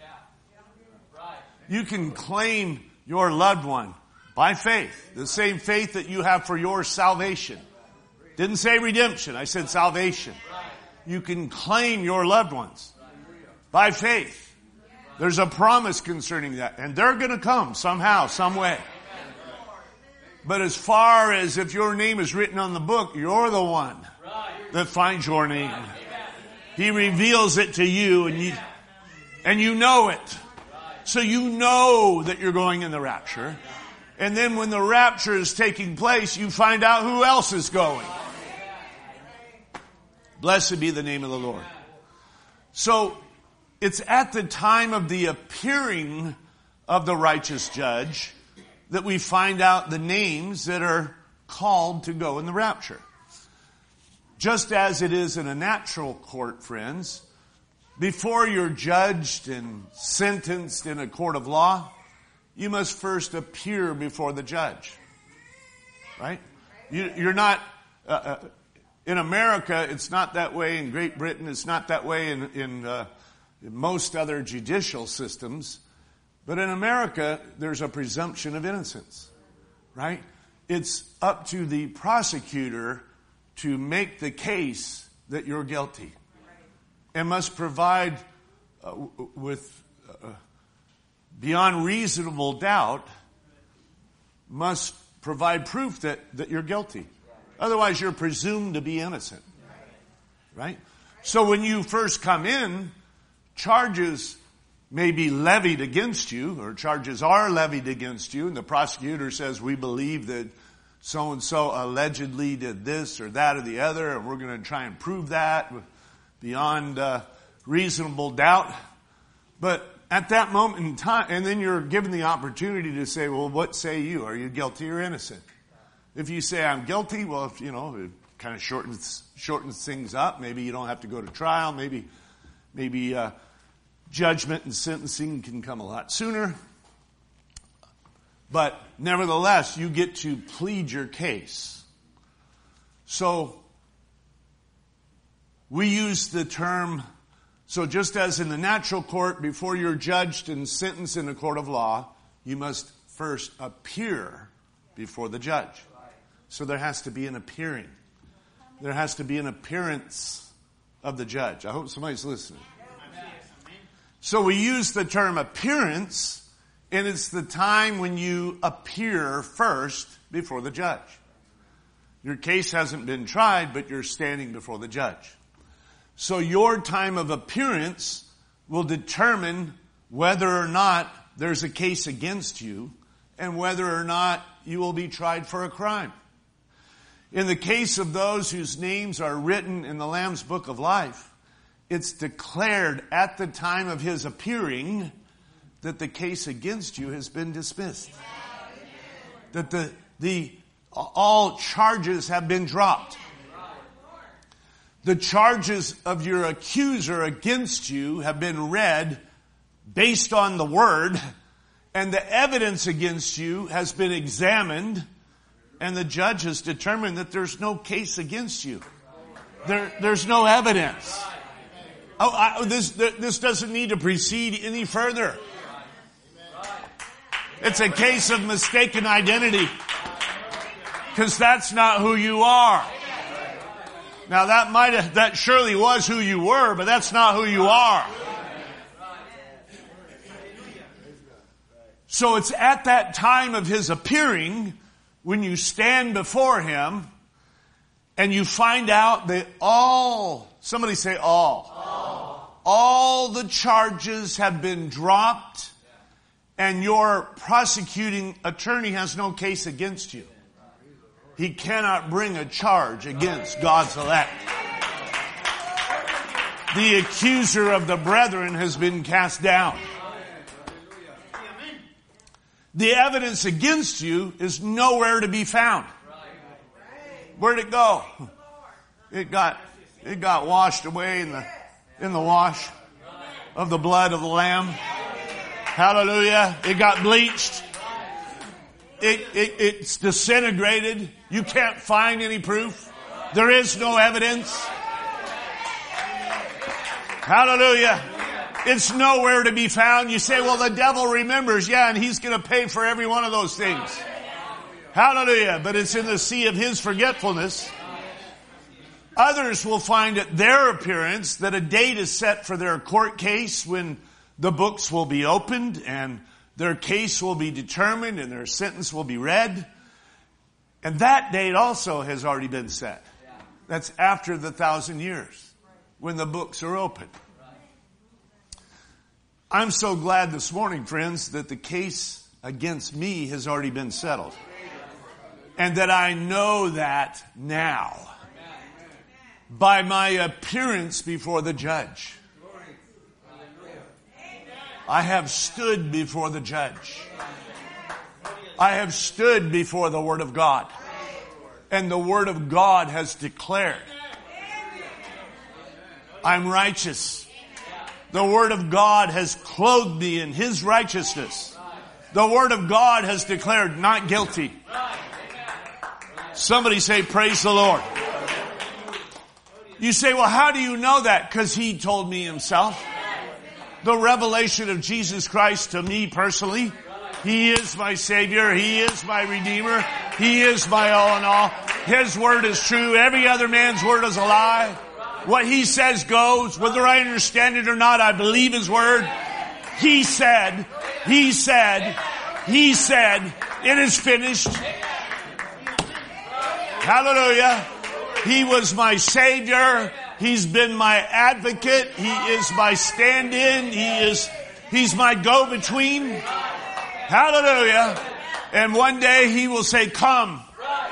Speaker 1: You can claim your loved one by faith, the same faith that you have for your salvation. Didn't say redemption, I said salvation. You can claim your loved ones by faith. There's a promise concerning that, and they're going to come somehow, some way. But as far as if your name is written on the book, you're the one that finds your name. He reveals it to you, and you, and you know it. So you know that you're going in the rapture. And then when the rapture is taking place, you find out who else is going. Blessed be the name of the Lord. So it's at the time of the appearing of the righteous judge that we find out the names that are called to go in the rapture. Just as it is in a natural court, friends, before you're judged and sentenced in a court of law, you must first appear before the judge. Right? You, you're not, uh, uh, in America, it's not that way. In Great Britain, it's not that way in, in, uh, in most other judicial systems. But in America, there's a presumption of innocence. Right? It's up to the prosecutor to make the case that you're guilty. And must provide uh, with uh, beyond reasonable doubt, must provide proof that, that you're guilty. Otherwise, you're presumed to be innocent. Right? So when you first come in, charges may be levied against you, or charges are levied against you, and the prosecutor says, we believe that so-and-so allegedly did this or that or the other, and we're going to try and prove that beyond uh, reasonable doubt. But at that moment in time, and then you're given the opportunity to say, well, what say you? Are you guilty or innocent? If you say I'm guilty, well, if, you know, it kind of shortens shortens things up. Maybe you don't have to go to trial. Maybe maybe uh, judgment and sentencing can come a lot sooner. But nevertheless, you get to plead your case. So we use the term, so just as in the natural court, before you're judged and sentenced in a court of law, you must first appear before the judge. So there has to be an appearing. There has to be an appearance of the judge. I hope somebody's listening. So we use the term appearance, and it's the time when you appear first before the judge. Your case hasn't been tried, but you're standing before the judge. So your time of appearance will determine whether or not there's a case against you and whether or not you will be tried for a crime. In the case of those whose names are written in the Lamb's Book of Life, it's declared at the time of his appearing that the case against you has been dismissed. That the, the, all charges have been dropped. The charges of your accuser against you have been read based on the word, and the evidence against you has been examined, and the judge has determined that there's no case against you. There, there's no evidence. Oh, I, this, this doesn't need to proceed any further. It's a case of mistaken identity. Because that's not who you are. Now that might have, that surely was who you were, but that's not who you are. So it's at that time of his appearing when you stand before him and you find out that all, somebody say all. All, all the charges have been dropped and your prosecuting attorney has no case against you. He cannot bring a charge against God's elect. The accuser of the brethren has been cast down. The evidence against you is nowhere to be found. Where'd it go? It got, it got washed away in the, in the wash of the blood of the Lamb. Hallelujah. It got bleached. It, it, it's disintegrated. You can't find any proof. There is no evidence. Hallelujah. It's nowhere to be found. You say, well, the devil remembers. Yeah, and he's going to pay for every one of those things. Hallelujah. But it's in the sea of his forgetfulness. Others will find at their appearance that a date is set for their court case when the books will be opened and their case will be determined and their sentence will be read. And that date also has already been set. That's after the thousand years when the books are opened. I'm so glad this morning, friends, that the case against me has already been settled. And that I know that now by my appearance before the judge. I have stood before the judge. I have stood before the Word of God. And the Word of God has declared, I'm righteous. The Word of God has clothed me in His righteousness. The Word of God has declared not guilty. Somebody say, praise the Lord. You say, well, how do you know that? Because He told me Himself. The revelation of Jesus Christ to me personally. He is my Savior. He is my Redeemer. He is my all in all. His word is true. Every other man's word is a lie. What He says goes. Whether I understand it or not, I believe His word. He said, He said, He said, it is finished. Hallelujah. He was my Savior. He's been my advocate. He is my stand-in. He is, He's my go-between. Hallelujah. And one day He will say, come,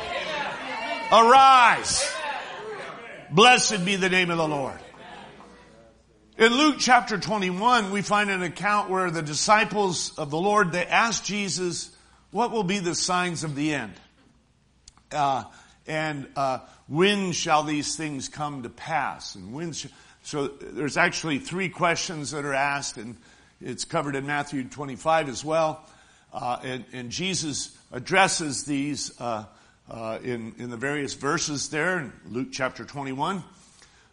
Speaker 1: arise. Blessed be the name of the Lord. In Luke chapter twenty-one, we find an account where the disciples of the Lord, they asked Jesus, what will be the signs of the end? Uh, and, uh, when shall these things come to pass? And when sh- so there's actually three questions that are asked, and it's covered in Matthew twenty-five as well. Uh, and, and Jesus addresses these, uh, uh, in, in the various verses there in Luke chapter twenty-one.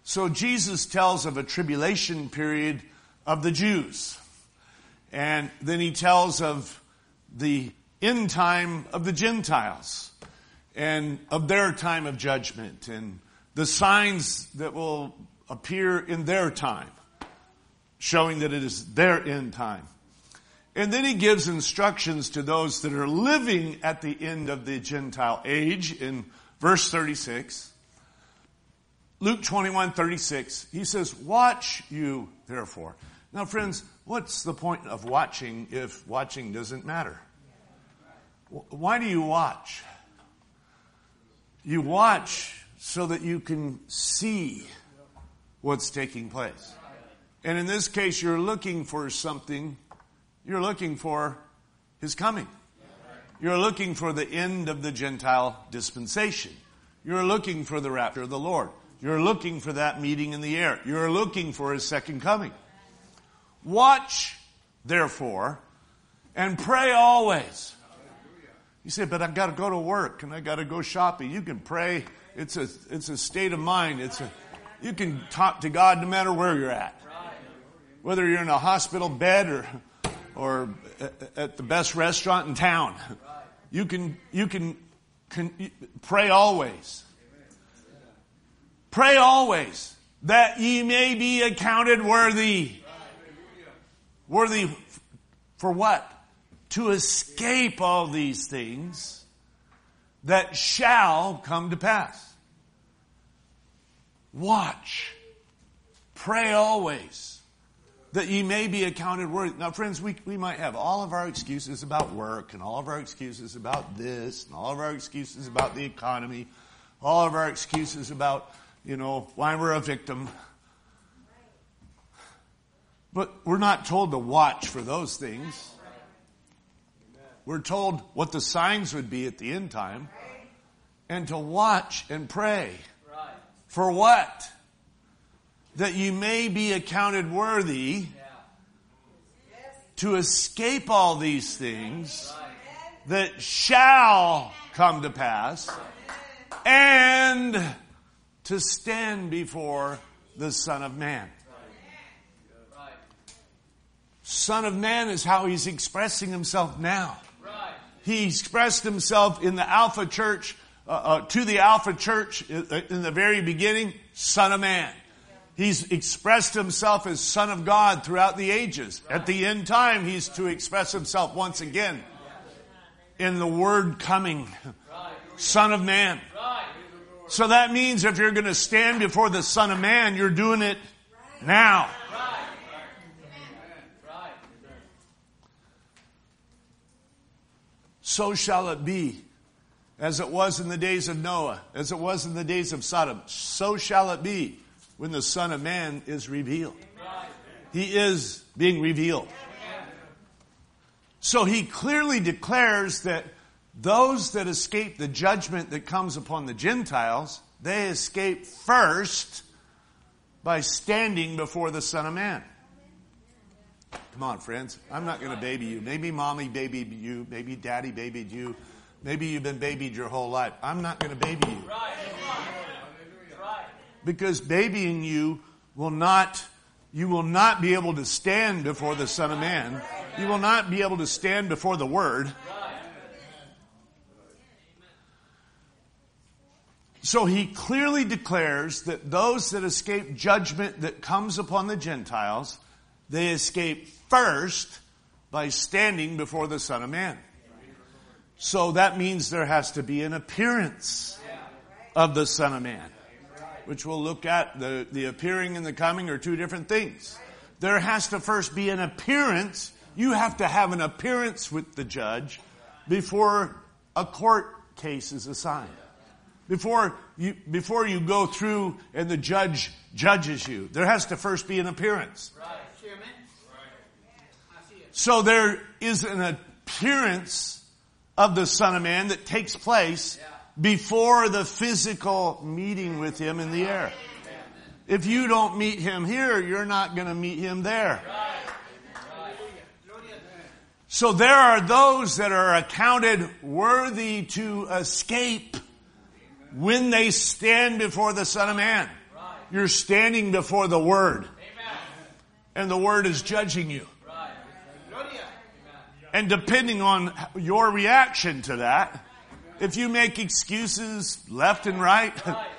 Speaker 1: So Jesus tells of a tribulation period of the Jews. And then he tells of the end time of the Gentiles and of their time of judgment and the signs that will appear in their time, showing that it is their end time. And then he gives instructions to those that are living at the end of the Gentile age in verse thirty-six. Luke twenty-one thirty-six, he says, watch you therefore. Now friends, what's the point of watching if watching doesn't matter? Why do you watch? You watch so that you can see what's taking place. And in this case, you're looking for something. You're looking for his coming. You're looking for the end of the Gentile dispensation. You're looking for the rapture of the Lord. You're looking for that meeting in the air. You're looking for his second coming. Watch, therefore, and pray always. You say, but I've got to go to work and I've got to go shopping. You can pray. It's a, it's a state of mind. It's a, you can talk to God no matter where you're at. Whether you're in a hospital bed or, or at the best restaurant in town. You can, you can, can pray always. Pray always that ye may be accounted worthy. Worthy for what? To escape all these things that shall come to pass. Watch. Pray always that ye may be accounted worthy. Now friends, we, we might have all of our excuses about work and all of our excuses about this and all of our excuses about the economy, all of our excuses about, you know, why we're a victim. But we're not told to watch for those things. We're told what the signs would be at the end time and to watch and pray. For what? That you may be accounted worthy to escape all these things that shall come to pass and to stand before the Son of Man. Son of Man is how he's expressing himself now. He expressed himself in the Alpha Church, uh, uh, to the Alpha Church in the very beginning, Son of Man. He's expressed himself as Son of God throughout the ages. At the end time, he's to express himself once again in the Word coming, Son of Man. So that means if you're going to stand before the Son of Man, you're doing it now. So shall it be, as it was in the days of Noah, as it was in the days of Sodom. So shall it be when the Son of Man is revealed. He is being revealed. So he clearly declares that those that escape the judgment that comes upon the Gentiles, they escape first by standing before the Son of Man. Come on, friends. I'm not going to baby you. Maybe mommy babied you. Maybe daddy babied you. Maybe you've been babied your whole life. I'm not going to baby you. Because babying you will not, you will not be able to stand before the Son of Man. You will not be able to stand before the Word. So he clearly declares that those that escape judgment that comes upon the Gentiles, they escape first by standing before the Son of Man. So that means there has to be an appearance of the Son of Man, which we'll look at. The, the appearing and the coming are two different things. There has to first be an appearance. You have to have an appearance with the judge before a court case is assigned. Before you, before you go through and the judge judges you, there has to first be an appearance. Right. So there is an appearance of the Son of Man that takes place before the physical meeting with him in the air. If you don't meet him here, you're not going to meet him there. So there are those that are accounted worthy to escape when they stand before the Son of Man. You're standing before the Word. And the Word is judging you. And depending on your reaction to that, if you make excuses left and right,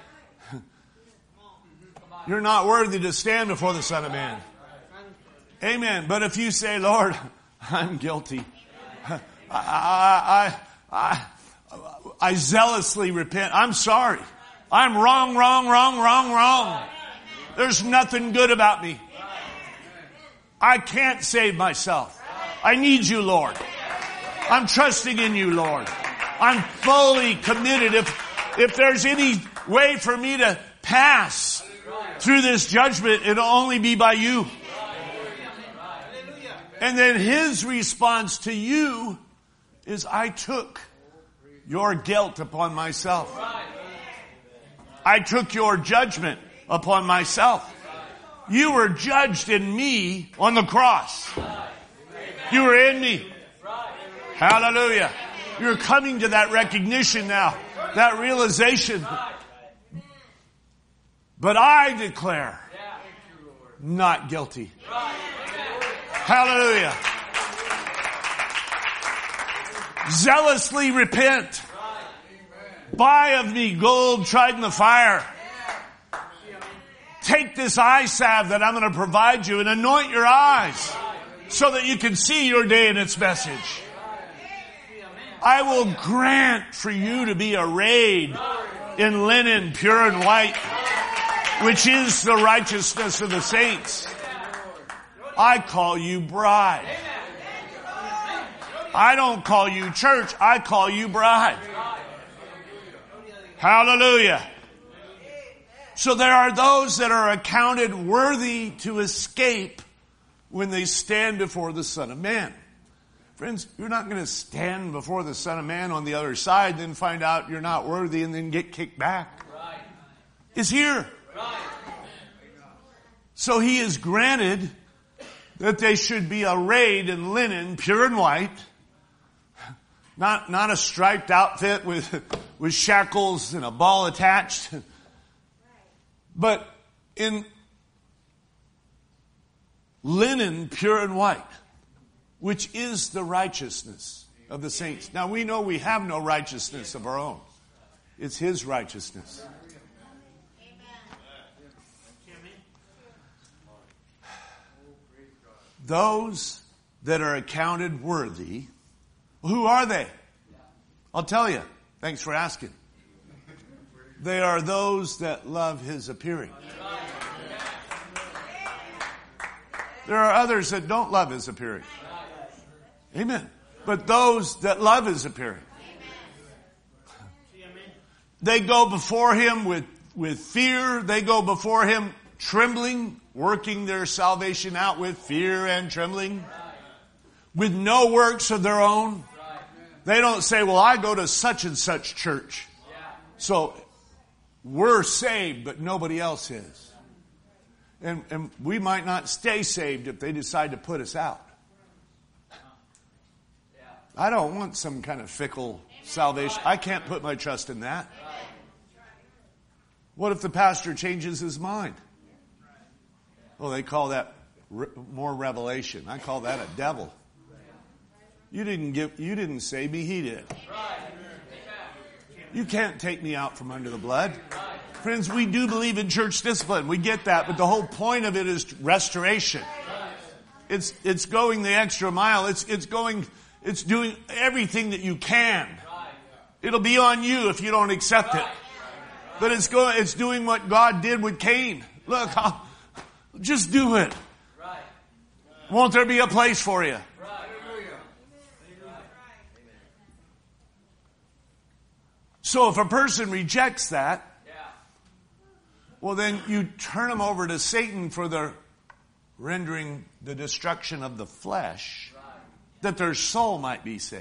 Speaker 1: you're not worthy to stand before the Son of Man. Amen. But if you say, Lord, I'm guilty. I, I, I, I, I zealously repent. I'm sorry. I'm wrong, wrong, wrong, wrong, wrong. There's nothing good about me. I can't save myself. I need you, Lord. I'm trusting in you, Lord. I'm fully committed. If, if there's any way for me to pass through this judgment, it'll only be by you. And then his response to you is, I took your guilt upon myself. I took your judgment upon myself. You were judged in me on the cross. You were in me. Hallelujah. You're coming to that recognition now, that realization. But I declare not guilty. Hallelujah. Zealously repent. Buy of me gold tried in the fire. Take this eye salve that I'm going to provide you and anoint your eyes so that you can see your day and its message. I will grant for you to be arrayed in linen pure and white, which is the righteousness of the saints. I call you bride. I don't call you church. I call you bride. Hallelujah. So there are those that are accounted worthy to escape when they stand before the Son of Man. Friends, you're not going to stand before the Son of Man on the other side, then find out you're not worthy and then get kicked back. Right. It's here. Right. So he is granted that they should be arrayed in linen, pure and white. Not, not a striped outfit with, with shackles and a ball attached. But in linen, pure and white, which is the righteousness of the saints. Now we know we have no righteousness of our own. It's his righteousness. Those that are accounted worthy, who are they? I'll tell you. Thanks for asking. They are those that love his appearing. There are others that don't love his appearing. Amen. But those that love his appearing, they go before him with, with fear. They go before him trembling, working their salvation out with fear and trembling, with no works of their own. They don't say, well, I go to such and such church, so we're saved, but nobody else is. And, and we might not stay saved if they decide to put us out. I don't want some kind of fickle salvation. I can't put my trust in that. What if the pastor changes his mind? Well, they call that re- more revelation. I call that a devil. You didn't give, you didn't save me, he did. You can't take me out from under the blood. Friends, we do believe in church discipline. We get that, but the whole point of it is restoration. It's, it's going the extra mile. It's, it's going, it's doing everything that you can. It'll be on you if you don't accept it. But it's going, it's doing what God did with Cain. Look, I'll, just do it. Won't there be a place for you? So if a person rejects that, well then you turn them over to Satan for the rendering the destruction of the flesh, that their soul might be saved.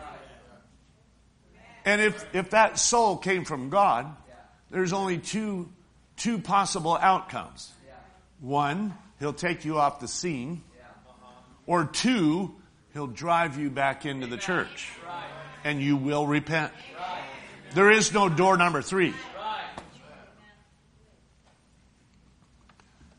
Speaker 1: And if, if that soul came from God, there's only two, two possible outcomes. One, he'll take you off the scene. Or two, he'll drive you back into the church. And you will repent. There is no door number three.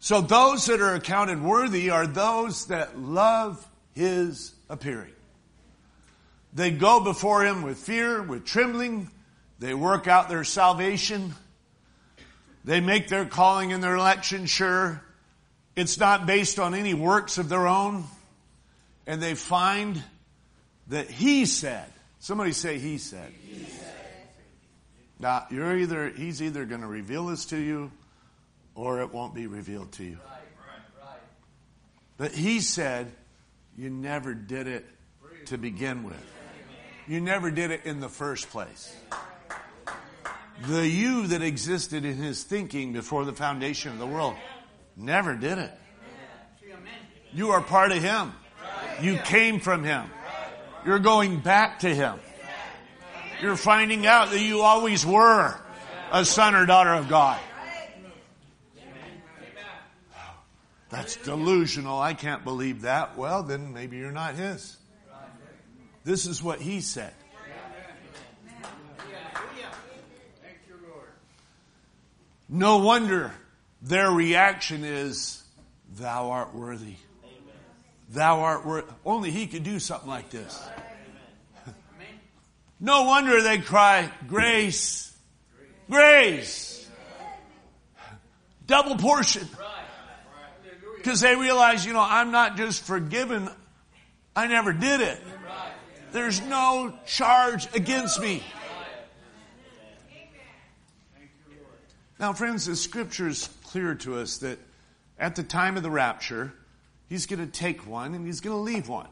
Speaker 1: So those that are accounted worthy are those that love his appearing. They go before him with fear, with trembling. They work out their salvation. They make their calling and their election sure. It's not based on any works of their own. And they find that he said. Somebody say he said. He said. Now, you're either, he's either going to reveal this to you or it won't be revealed to you. But he said, you never did it to begin with. You never did it in the first place. The you that existed in his thinking before the foundation of the world never did it. You are part of him. You came from him. You're going back to him. You're finding out that you always were a son or daughter of God. That's delusional. I can't believe that. Well, then maybe you're not his. This is what he said. No wonder their reaction is, thou art worthy. Thou art worthy. Only he could do something like this. No wonder they cry, grace, grace, double portion. Because they realize, you know, I'm not just forgiven, I never did it. There's no charge against me. Now, friends, the scripture is clear to us that at the time of the rapture, he's going to take one and he's going to leave one.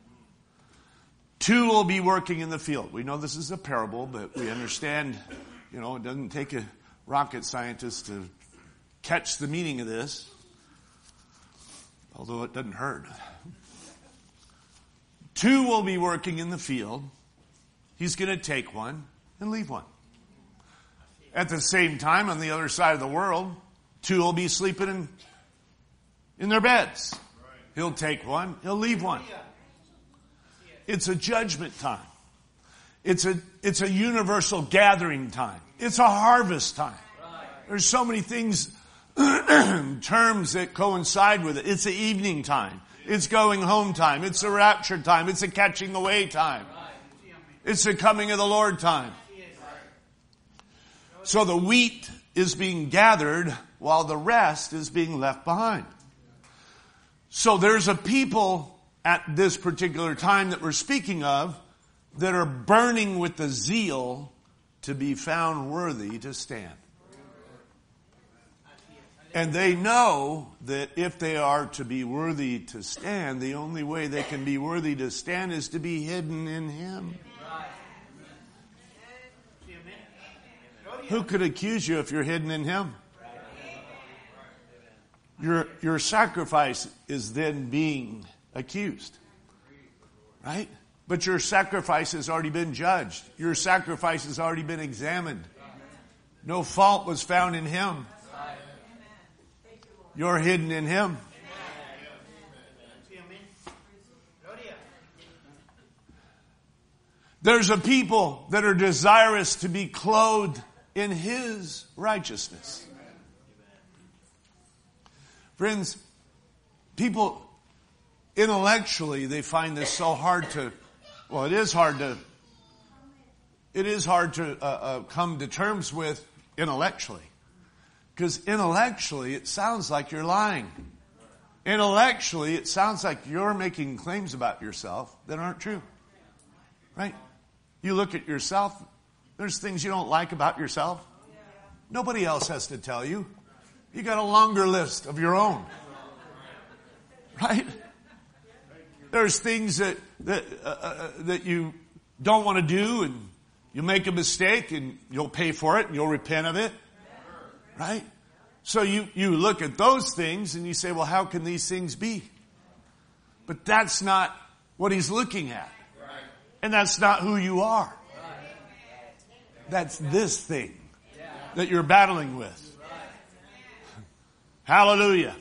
Speaker 1: Two will be working in the field. We know this is a parable, but we understand, you know, it doesn't take a rocket scientist to catch the meaning of this, although it doesn't hurt. Two will be working in the field. He's going to take one and leave one. At the same time, on the other side of the world, two will be sleeping in, in their beds. He'll take one, he'll leave one. It's a judgment time. It's a, it's a universal gathering time. It's a harvest time. There's so many things, terms that coincide with it. It's the evening time. It's going home time. It's the rapture time. It's the catching away time. It's the coming of the Lord time. So the wheat is being gathered while the rest is being left behind. So there's a people at this particular time that we're speaking of that are burning with the zeal to be found worthy to stand. And they know that if they are to be worthy to stand, the only way they can be worthy to stand is to be hidden in him. Who could accuse you if you're hidden in him? Your, your sacrifice is then being accused. Right? But your sacrifice has already been judged. Your sacrifice has already been examined. No fault was found in him. You're hidden in him. There's a people that are desirous to be clothed in his righteousness. Friends, people intellectually, they find this so hard to, well, it is hard to, it is hard to uh, uh, come to terms with intellectually. Because intellectually, it sounds like you're lying. Intellectually, it sounds like you're making claims about yourself that aren't true. Right? You look at yourself, there's things you don't like about yourself. Nobody else has to tell you. You got a longer list of your own. Right? There's things that that uh, uh, that you don't want to do, and you make a mistake and you'll pay for it and you'll repent of it. Right? So you, you look at those things and you say, well, how can these things be? But that's not what he's looking at. And that's not who you are. That's this thing that you're battling with. Hallelujah.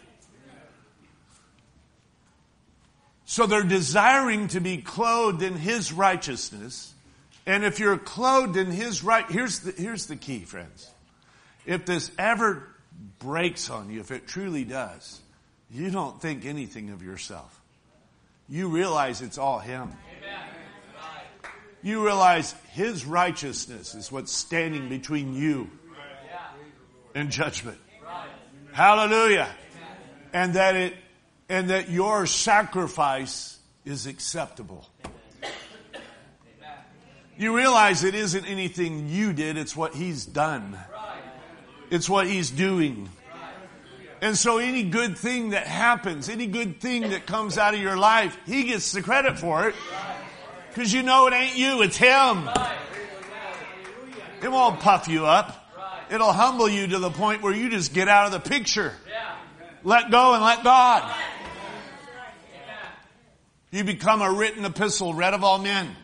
Speaker 1: So they're desiring to be clothed in his righteousness. And if you're clothed in his right, here's the, here's the key, friends. If this ever breaks on you, if it truly does, you don't think anything of yourself. You realize it's all Him. You realize His righteousness is what's standing between you and judgment. Hallelujah. And that it, and that your sacrifice is acceptable. You realize it isn't anything you did, it's what He's done. It's what He's doing. And so any good thing that happens, any good thing that comes out of your life, He gets the credit for it. Because you know it ain't you, it's Him. It won't puff you up. It'll humble you to the point where you just get out of the picture. Let go and let God. You become a written epistle read of all men.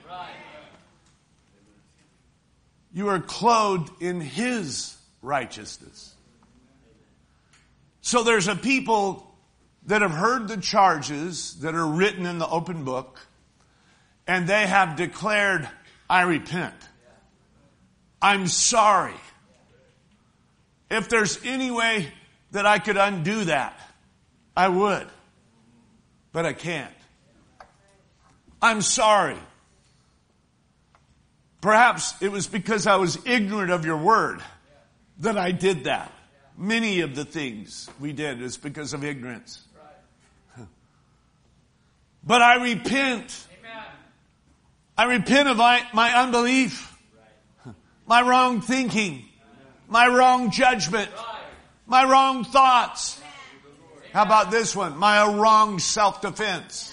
Speaker 1: You are clothed in His righteousness. So there's a people that have heard the charges that are written in the open book, and they have declared, I repent. I'm sorry. If there's any way that I could undo that, I would. But I can't. I'm sorry. Perhaps it was because I was ignorant of your word that I did that. Many of the things we did is because of ignorance. But I repent. I repent of my, my unbelief, my wrong thinking, my wrong judgment, my wrong thoughts. How about this one? My wrong self-defense.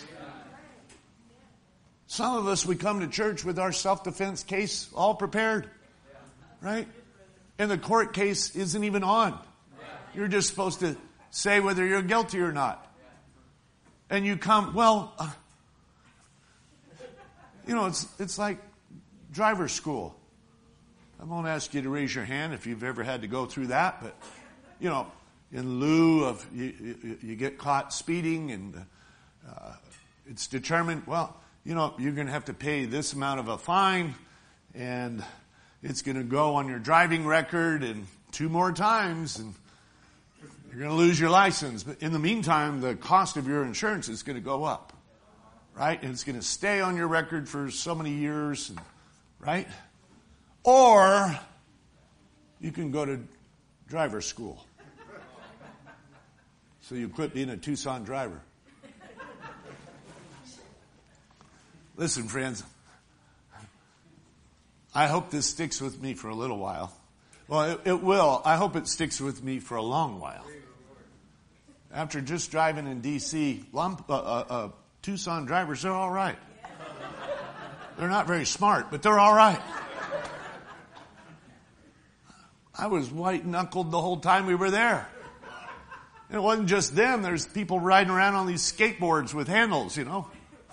Speaker 1: Some of us, we come to church with our self-defense case all prepared, right? And the court case isn't even on. You're just supposed to say whether you're guilty or not. And you come, well, uh, you know, it's it's like driver's school. I won't ask you to raise your hand if you've ever had to go through that, but, you know, in lieu of, you, you, you get caught speeding and uh, it's determined, well, you know, you're going to have to pay this amount of a fine and it's going to go on your driving record and two more times and you're going to lose your license. But in the meantime, the cost of your insurance is going to go up, right? And it's going to stay on your record for so many years, and, right? Or you can go to driver school. So you quit being a Tucson driver. Listen, friends, I hope this sticks with me for a little while. Well, it, it will. I hope it sticks with me for a long while. After just driving in D C, uh, uh, uh, Tucson drivers, they're all right. They're not very smart, but they're all right. I was white-knuckled the whole time we were there. And it wasn't just them. There's people riding around on these skateboards with handles, you know.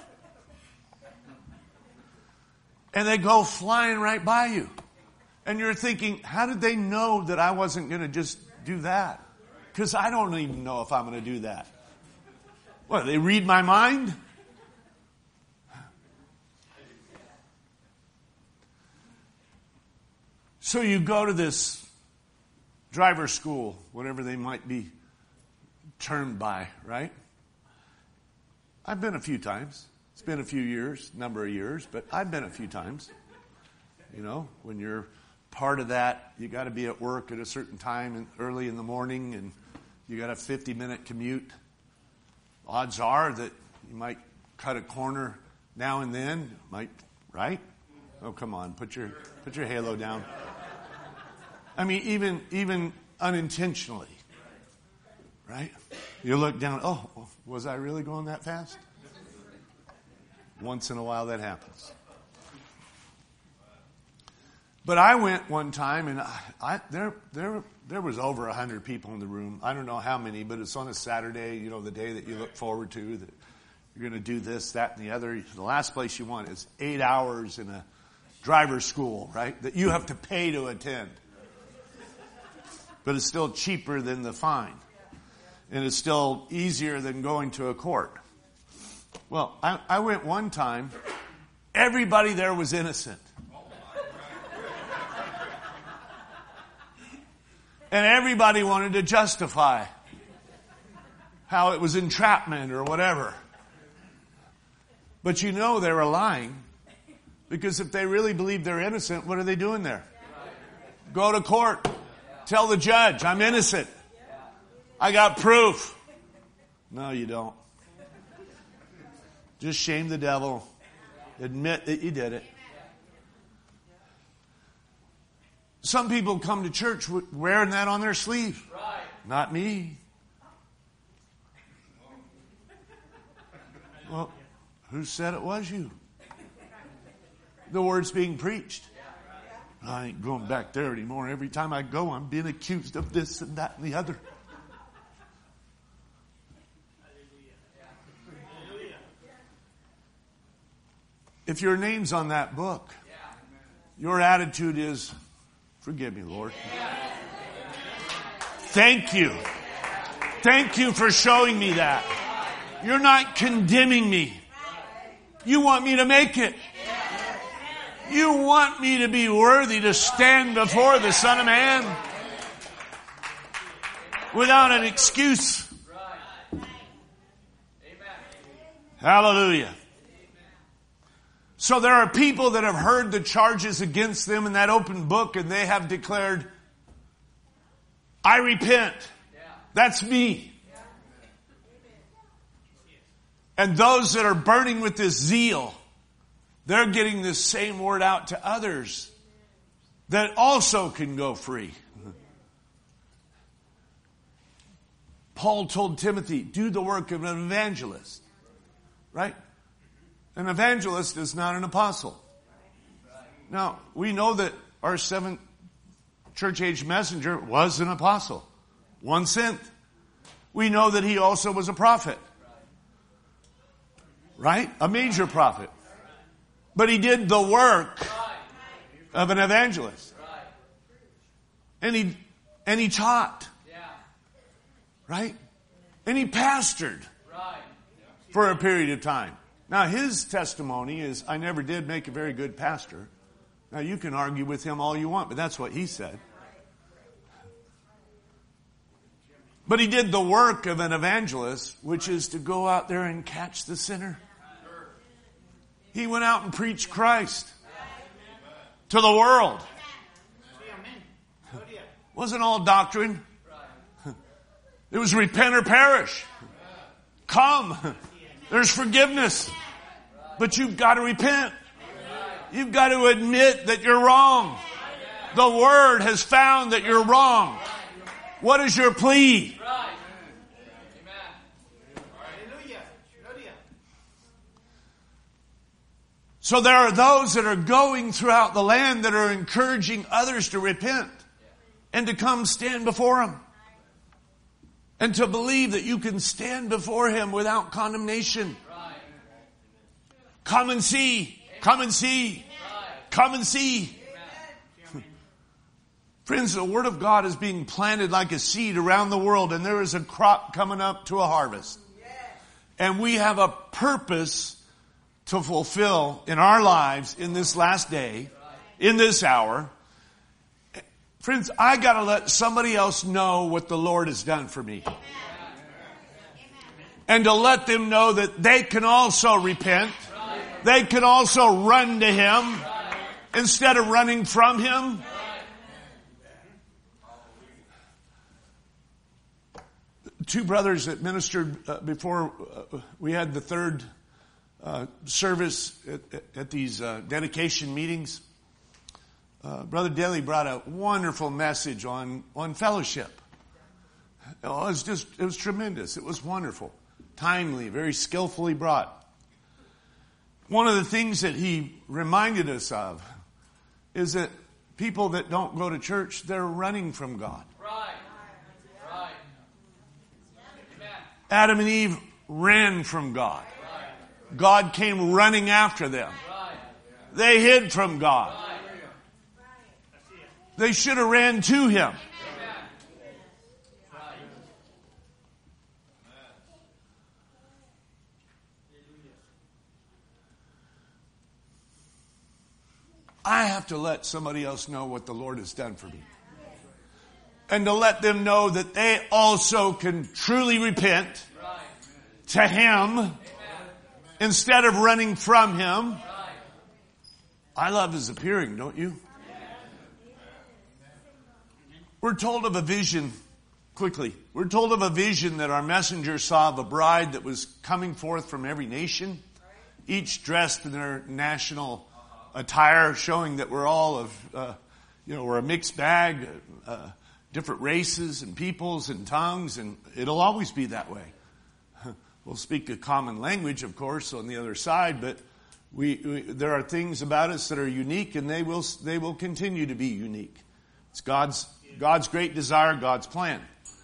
Speaker 1: And they go flying right by you. And you're thinking, how did they know that I wasn't going to just do that? Because I don't even know if I'm going to do that. What, they read my mind? So you go to this driver school, whatever they might be termed by, right? I've been a few times. It's been a few years, number of years, but I've been a few times. You know, when you're part of that, you got to be at work at a certain time and early in the morning, and you got a fifty minute commute. Odds are that you might cut a corner now and then, might, right? Oh, come on, put your put your halo down. I mean, even even unintentionally, right? You look down. Oh, was I really going that fast? Once in a while, that happens. But I went one time, and I, I there there there was over a hundred people in the room. I don't know how many, but it's on a Saturday. You know, the day that you look forward to, that you're going to do this, that, and the other. The last place you want is eight hours in a driver's school, right? That you have to pay to attend, but it's still cheaper than the fine, and it's still easier than going to a court. Well, I, I went one time. Everybody there was innocent. And everybody wanted to justify how it was entrapment or whatever. But you know they were lying. Because if they really believe they're innocent, what are they doing there? Go to court. Tell the judge, I'm innocent. I got proof. No, you don't. Just shame the devil. Admit that you did it. Some people come to church wearing that on their sleeve. Not me. Well, who said it was you? The word's being preached. I ain't going back there anymore. Every time I go, I'm being accused of this and that and the other. If your name's on that book, your attitude is, forgive me, Lord. Thank you. Thank you for showing me that. You're not condemning me. You want me to make it. You want me to be worthy to stand before the Son of Man without an excuse. Hallelujah. So there are people that have heard the charges against them in that open book and they have declared, I repent. That's me. And those that are burning with this zeal, they're getting this same word out to others that also can go free. Paul told Timothy, do the work of an evangelist. Right? An evangelist is not an apostle. Now, we know that our seventh church age messenger was an apostle. One sent. We know that he also was a prophet. Right? A major prophet. But he did the work of an evangelist. And he, and he taught. Right? And he pastored for a period of time. Now his testimony is, I never did make a very good pastor. Now you can argue with him all you want, but that's what he said. But he did the work of an evangelist, which is to go out there and catch the sinner. He went out and preached Christ to the world. Wasn't all doctrine. It was repent or perish. Come. There's forgiveness. But you've got to repent. You've got to admit that you're wrong. The Word has found that you're wrong. What is your plea? So there are those that are going throughout the land that are encouraging others to repent and to come stand before Him. And to believe that you can stand before Him without condemnation. Come and see. Come and see. Come and see. Friends, the Word of God is being planted like a seed around the world, and there is a crop coming up to a harvest. And we have a purpose to fulfill in our lives in this last day, in this hour. Friends, I got to let somebody else know what the Lord has done for me. And to let them know that they can also repent. They can also run to Him instead of running from Him. Two brothers that ministered uh, before uh, we had the third uh, service at, at these uh, dedication meetings. Uh, Brother Daly brought a wonderful message on, on fellowship. Oh, it was just, it was tremendous. It was wonderful. Timely, very skillfully brought. One of the things that he reminded us of is that people that don't go to church, they're running from God. Right. Right. Adam and Eve ran from God. Right. God came running after them. Right. They hid from God. Right. They should have ran to Him. I have to let somebody else know what the Lord has done for me. and to let them know that they also can truly repent to Him instead of running from Him. I love His appearing, don't you? We're told of a vision, quickly, we're told of a vision that our messenger saw of a bride that was coming forth from every nation, each dressed in their national attire, showing that we're all of, uh, you know, we're a mixed bag, uh, different races and peoples and tongues, and it'll always be that way. We'll speak a common language, of course, on the other side, but we, we there are things about us that are unique, and they will they will continue to be unique. It's God's God's great desire, God's plan.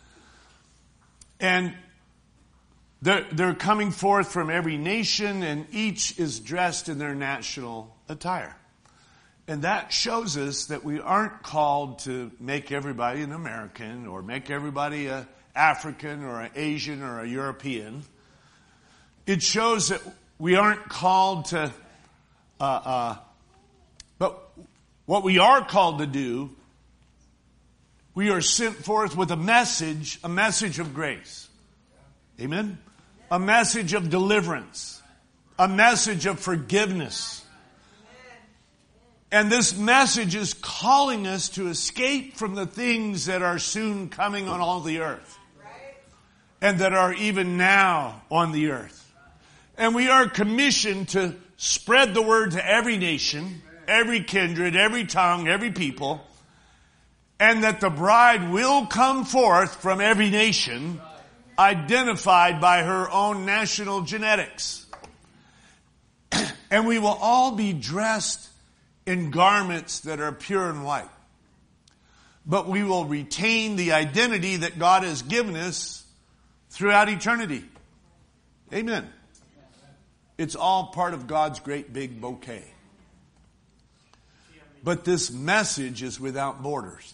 Speaker 1: And they're, they're coming forth from every nation, and each is dressed in their national attire. And that shows us that we aren't called to make everybody an American or make everybody an African or an Asian or a European. It shows that we aren't called to, uh, uh, but what we are called to do, we are sent forth with a message, a message of grace. Amen? A message of deliverance. A message of forgiveness. And this message is calling us to escape from the things that are soon coming on all the earth. And that are even now on the earth. And we are commissioned to spread the word to every nation, every kindred, every tongue, every people. And that the bride will come forth from every nation, identified by her own national genetics. And we will all be dressed in garments that are pure and white. But we will retain the identity that God has given us throughout eternity. Amen. It's all part of God's great big bouquet. But this message is without borders.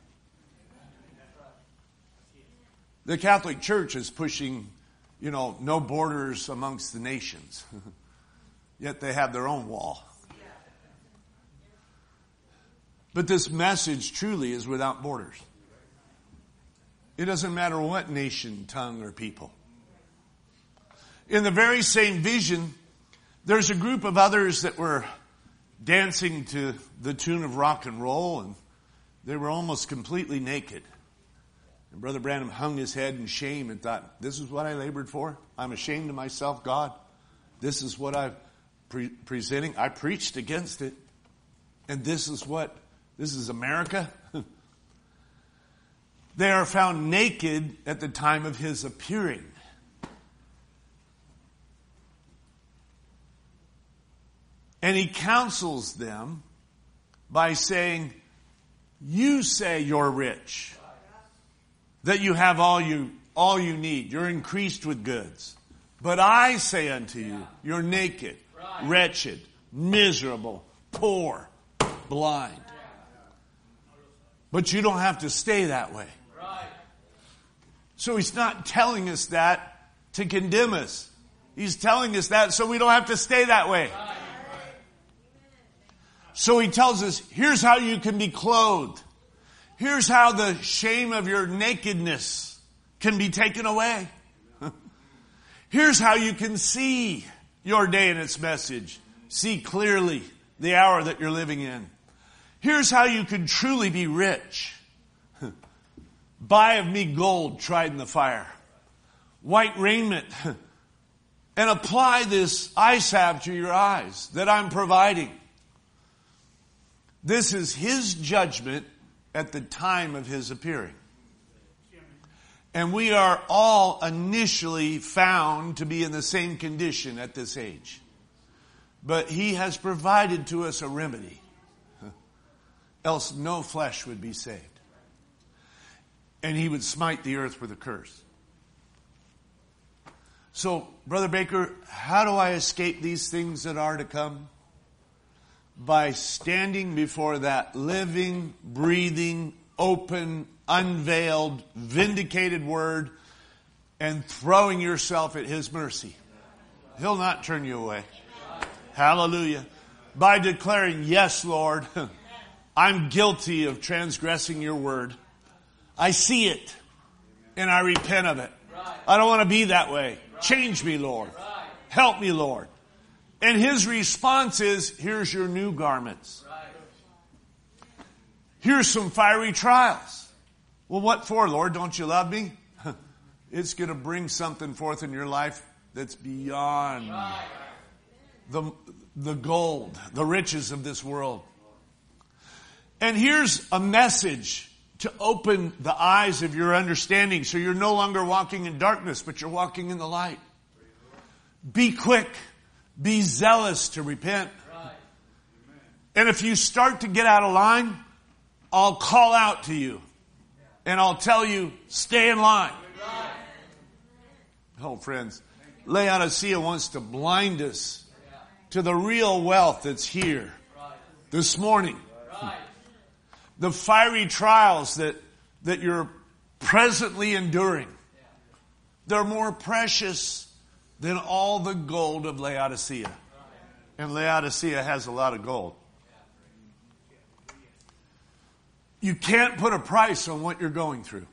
Speaker 1: The Catholic Church is pushing, you know, no borders amongst the nations. Yet they have their own wall. But this message truly is without borders. It doesn't matter what nation, tongue, or people. In the very same vision, there's a group of others that were dancing to the tune of rock and roll, and they were almost completely naked. And Brother Branham hung his head in shame and thought, this is what I labored for? I'm ashamed of myself, God. This is what I'm pre- presenting. I preached against it. And this is what, this is America? They are found naked at the time of His appearing. And He counsels them by saying, you say you're rich, that you have all you, all you need. You're increased with goods. But I say unto you, you're naked, wretched, miserable, poor, blind. But you don't have to stay that way. So He's not telling us that to condemn us. He's telling us that so we don't have to stay that way. So He tells us, here's how you can be clothed. Here's how the shame of your nakedness can be taken away. Here's how you can see your day and its message. See clearly the hour that you're living in. Here's how you can truly be rich. Buy of me gold tried in the fire, white raiment, and apply this eye salve to your eyes that I'm providing. This is His judgment at the time of His appearing. And we are all initially found to be in the same condition at this age. But He has provided to us a remedy. Else no flesh would be saved. And He would smite the earth with a curse. So, Brother Baker, how do I escape these things that are to come? By standing before that living, breathing, open, unveiled, vindicated Word and throwing yourself at His mercy. He'll not turn you away. Hallelujah. By declaring, yes, Lord, I'm guilty of transgressing your word. I see it and I repent of it. I don't want to be that way. Change me, Lord. Help me, Lord. And his response is, here's your new garments. Here's some fiery trials. Well, what for, Lord? Don't you love me? It's going to bring something forth in your life that's beyond the, the gold, the riches of this world. And here's a message to open the eyes of your understanding so you're no longer walking in darkness, but you're walking in the light. Be quick. Be zealous to repent. And if you start to get out of line, I'll call out to you. And I'll tell you, stay in line. Oh, friends, Laodicea wants to blind us to the real wealth that's here this morning. The fiery trials that, that you're presently enduring, they're more precious than all the gold of Laodicea. And Laodicea has a lot of gold. You can't put a price on what you're going through.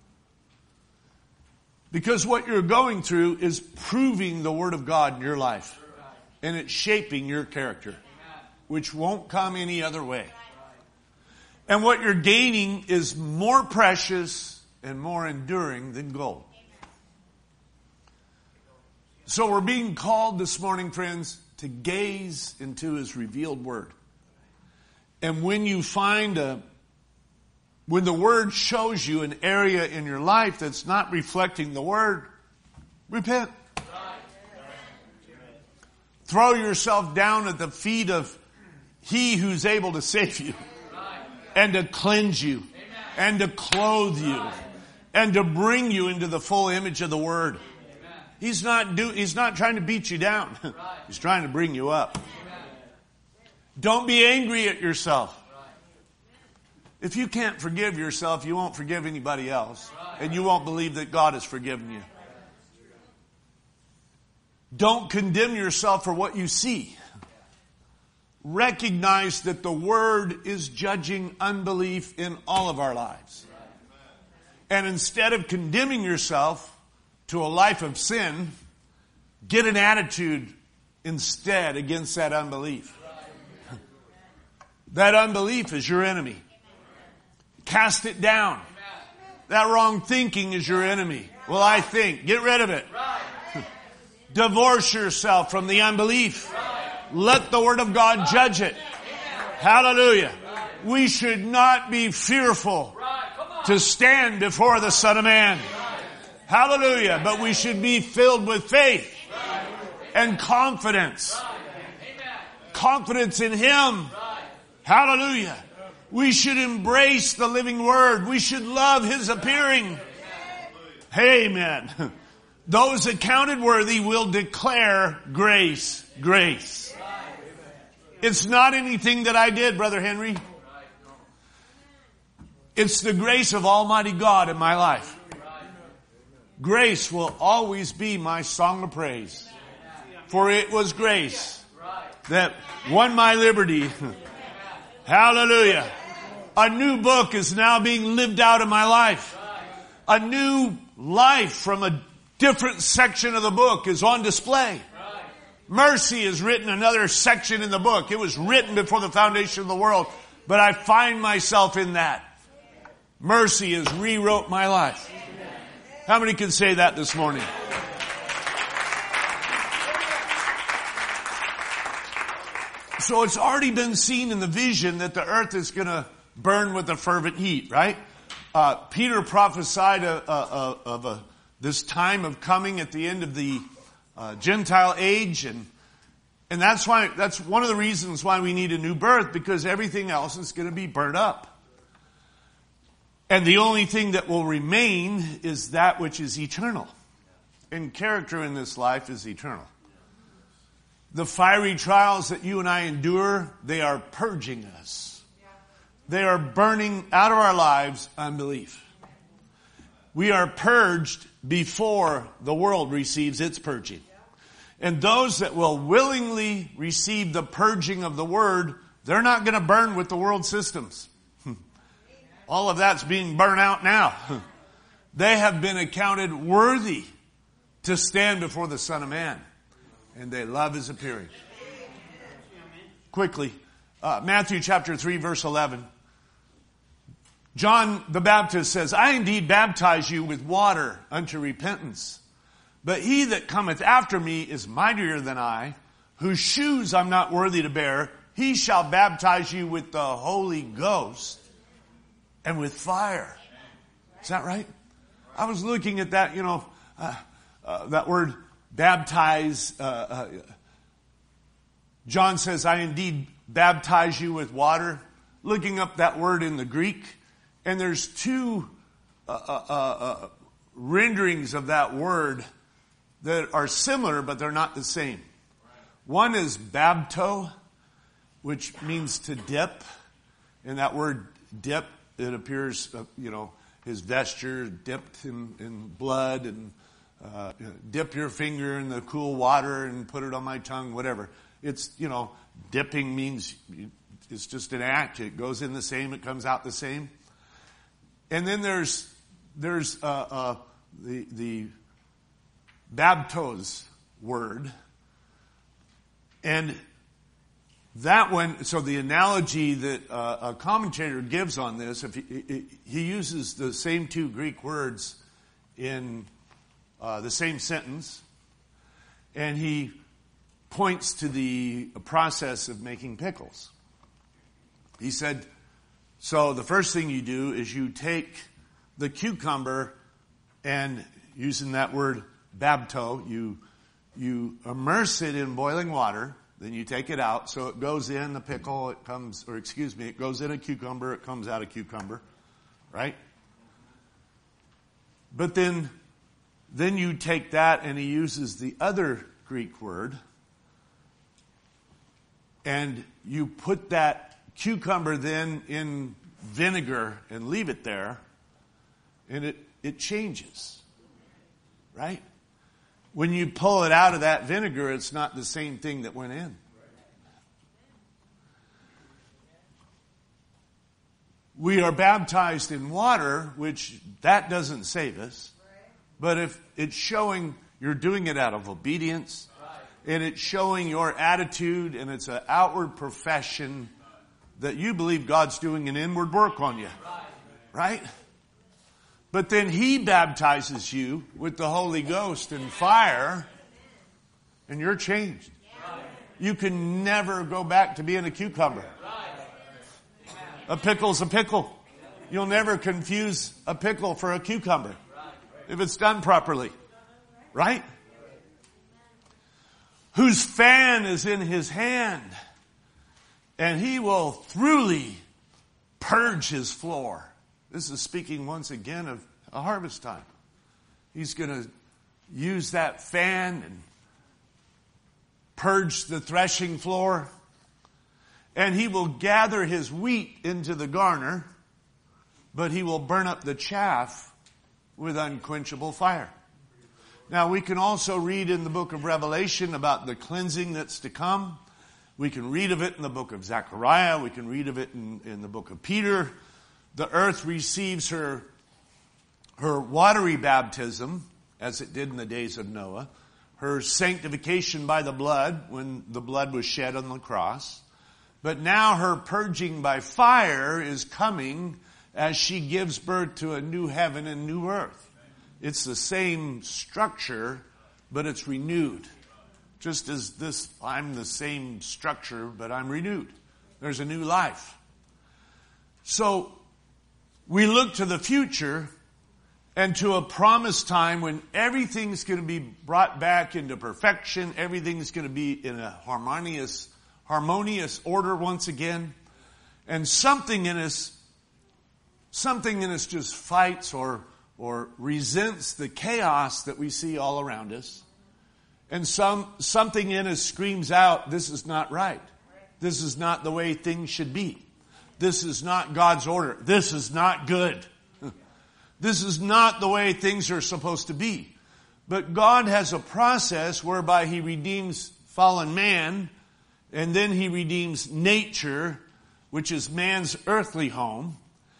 Speaker 1: Because what you're going through is proving the Word of God in your life. And it's shaping your character, which won't come any other way. And what you're gaining is more precious and more enduring than gold. So we're being called this morning, friends, to gaze into His revealed Word. And when you find a, when the Word shows you an area in your life that's not reflecting the Word, repent. Throw yourself down at the feet of He who's able to save you. And to cleanse you. And to clothe you. And to bring you into the full image of the Word. He's not do, He's not trying to beat you down. He's trying to bring you up. Don't be angry at yourself. If you can't forgive yourself, you won't forgive anybody else. And you won't believe that God has forgiven you. Don't condemn yourself for what you see. Recognize that the Word is judging unbelief in all of our lives. And instead of condemning yourself to a life of sin, get an attitude instead against that unbelief. That unbelief is your enemy. Cast it down. That wrong thinking is your enemy. Well, I think. Get rid of it. Divorce yourself from the unbelief. Let the Word of God judge it. Hallelujah. We should not be fearful to stand before the Son of Man. Hallelujah. But we should be filled with faith and confidence. Confidence in Him. Hallelujah. We should embrace the living Word. We should love His appearing. Amen. Those accounted worthy will declare grace, grace. It's not anything that I did, Brother Henry. It's the grace of Almighty God in my life. Grace will always be my song of praise. For it was grace that won my liberty. Hallelujah. A new book is now being lived out in my life. A new life from a different section of the book is on display. Mercy is written another section in the book. It was written before the foundation of the world, but I find myself in that. Mercy has rewrote my life. How many can say that this morning? So it's already been seen in the vision that the earth is going to burn with a fervent heat, right? Uh, Peter prophesied a, a, a, of a, this time of coming at the end of the uh, Gentile age, and and that's why that's one of the reasons why we need a new birth, because everything else is going to be burnt up. And the only thing that will remain is that which is eternal. And character in this life is eternal. The fiery trials that you and I endure, they are purging us. They are burning out of our lives unbelief. We are purged before the world receives its purging. And those that will willingly receive the purging of the Word, they're not going to burn with the world systems. All of that's being burned out now. They have been accounted worthy to stand before the Son of Man. And they love his appearing. Quickly, uh, Matthew chapter three, verse eleven. John the Baptist says, I indeed baptize you with water unto repentance. But he that cometh after me is mightier than I, whose shoes I'm not worthy to bear. He shall baptize you with the Holy Ghost and with fire. Is that right? I was looking at that, you know, uh, uh, that word baptize. Uh, uh, John says, I indeed baptize you with water. Looking up that word in the Greek, and there's two uh, uh, uh, renderings of that word that are similar, but they're not the same. One is bapto, which means to dip. And that word dip, it appears, uh, you know, his vesture dipped in, in blood, and uh, you know, dip your finger in the cool water and put it on my tongue, whatever. It's, you know, dipping means it's just an act. It goes in the same, it comes out the same. And then there's, there's, uh, uh, the, the baptos word. And that one, so the analogy that uh, a commentator gives on this, if he, he uses the same two Greek words in uh, the same sentence, and he points to the process of making pickles. He said, so the first thing you do is you take the cucumber, and using that word bapto, you you immerse it in boiling water, then you take it out, so it goes in the pickle, it comes, or excuse me, it goes in a cucumber, it comes out a cucumber, right? But then, then you take that, and he uses the other Greek word, and you put that cucumber then in vinegar and leave it there, and it, it changes, right? When you pull it out of that vinegar, it's not the same thing that went in. We are baptized in water, which that doesn't save us. But if it's showing you're doing it out of obedience, and it's showing your attitude, and it's an outward profession that you believe God's doing an inward work on you. Right? But then he baptizes you with the Holy Ghost and fire, and you're changed. You can never go back to being a cucumber. A pickle's a pickle. You'll never confuse a pickle for a cucumber if it's done properly. Right? Whose fan is in his hand, and he will thoroughly purge his floor. This is speaking once again of a harvest time. He's going to use that fan and purge the threshing floor. And he will gather his wheat into the garner, but he will burn up the chaff with unquenchable fire. Now we can also read in the book of Revelation about the cleansing that's to come. We can read of it in the book of Zechariah. We can read of it in, in the book of Peter. The earth receives her, her watery baptism, as it did in the days of Noah. Her sanctification by the blood, when the blood was shed on the cross. But now her purging by fire is coming as she gives birth to a new heaven and new earth. It's the same structure, but it's renewed. Just as this, I'm the same structure, but I'm renewed. There's a new life. So, we look to the future and to a promised time when everything's going to be brought back into perfection. Everything's going to be in a harmonious, harmonious order once again. And something in us, something in us just fights or, or resents the chaos that we see all around us. And some, something in us screams out, this is not right. This is not the way things should be. This is not God's order. This is not good. This is not the way things are supposed to be. But God has a process whereby he redeems fallen man, and then he redeems nature, which is man's earthly home.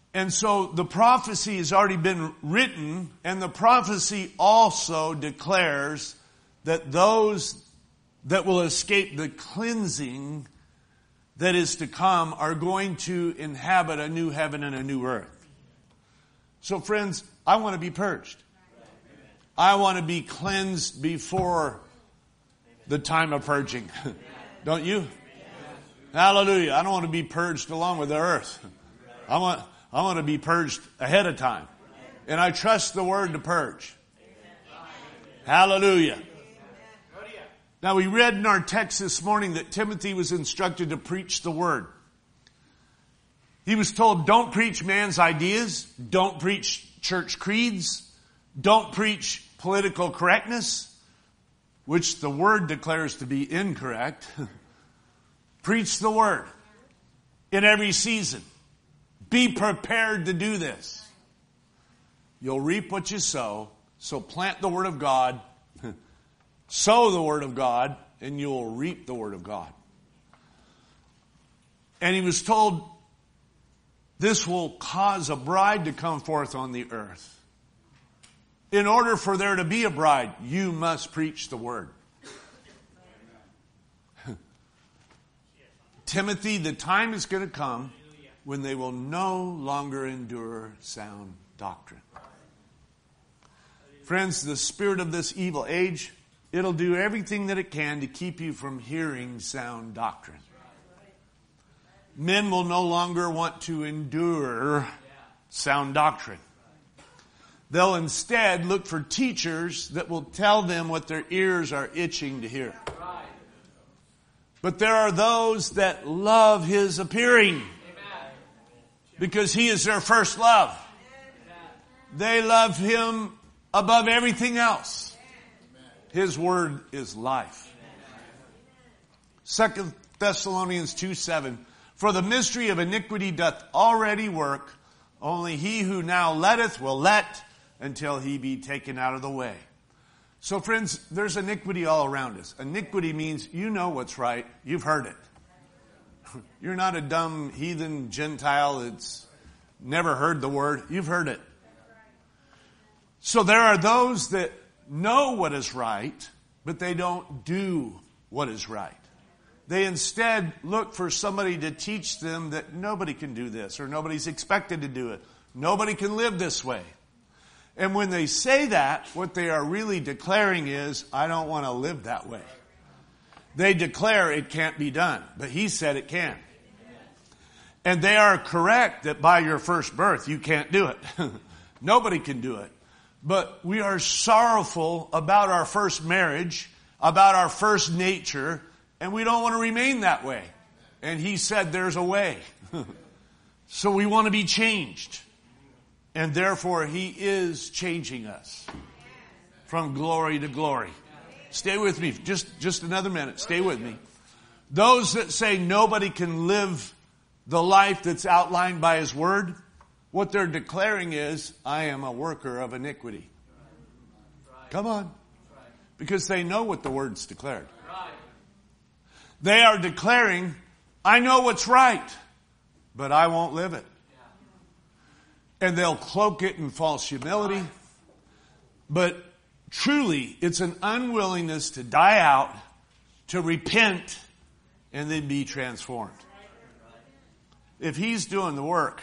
Speaker 1: And so the prophecy has already been written, and the prophecy also declares that those that will escape the cleansing that is to come are going to inhabit a new heaven and a new earth. So friends, I want to be purged. I want to be cleansed before the time of purging. Don't you? Hallelujah. I don't want to be purged along with the earth. I want, I want to be purged ahead of time. And I trust the word to purge. Hallelujah. Now we read in our text this morning that Timothy was instructed to preach the word. He was told, don't preach man's ideas. Don't preach church creeds. Don't preach political correctness, which the word declares to be incorrect. Preach the word in every season. Be prepared to do this. You'll reap what you sow. So plant the word of God, sow the word of God, and you'll reap the word of God. And he was told, this will cause a bride to come forth on the earth. In order for there to be a bride, you must preach the word. Timothy, the time is going to come when they will no longer endure sound doctrine. Friends, the spirit of this evil age, it'll do everything that it can to keep you from hearing sound doctrine. Men will no longer want to endure sound doctrine. They'll instead look for teachers that will tell them what their ears are itching to hear. But there are those that love his appearing because he is their first love. They love him above everything else. His word is life. Second Thessalonians two seven. For the mystery of iniquity doth already work. Only he who now letteth will let until he be taken out of the way. So friends, there's iniquity all around us. Iniquity means you know what's right. You've heard it. You're not a dumb heathen Gentile that's never heard the word. You've heard it. So there are those that know what is right, but they don't do what is right. They instead look for somebody to teach them that nobody can do this or nobody's expected to do it. Nobody can live this way. And when they say that, what they are really declaring is, I don't want to live that way. They declare it can't be done, but he said it can. And they are correct that by your first birth, you can't do it. Nobody can do it. But we are sorrowful about our first marriage, about our first nature, and we don't want to remain that way. And he said there's a way. So we want to be changed. And therefore, he is changing us from glory to glory. Stay with me. Just, just another minute. Stay with me. Those that say nobody can live the life that's outlined by his word, what they're declaring is, I am a worker of iniquity. Come on. Because they know what the word's declared. They are declaring, I know what's right, but I won't live it. And they'll cloak it in false humility. But truly, it's an unwillingness to die out, to repent, and then be transformed. If he's doing the work,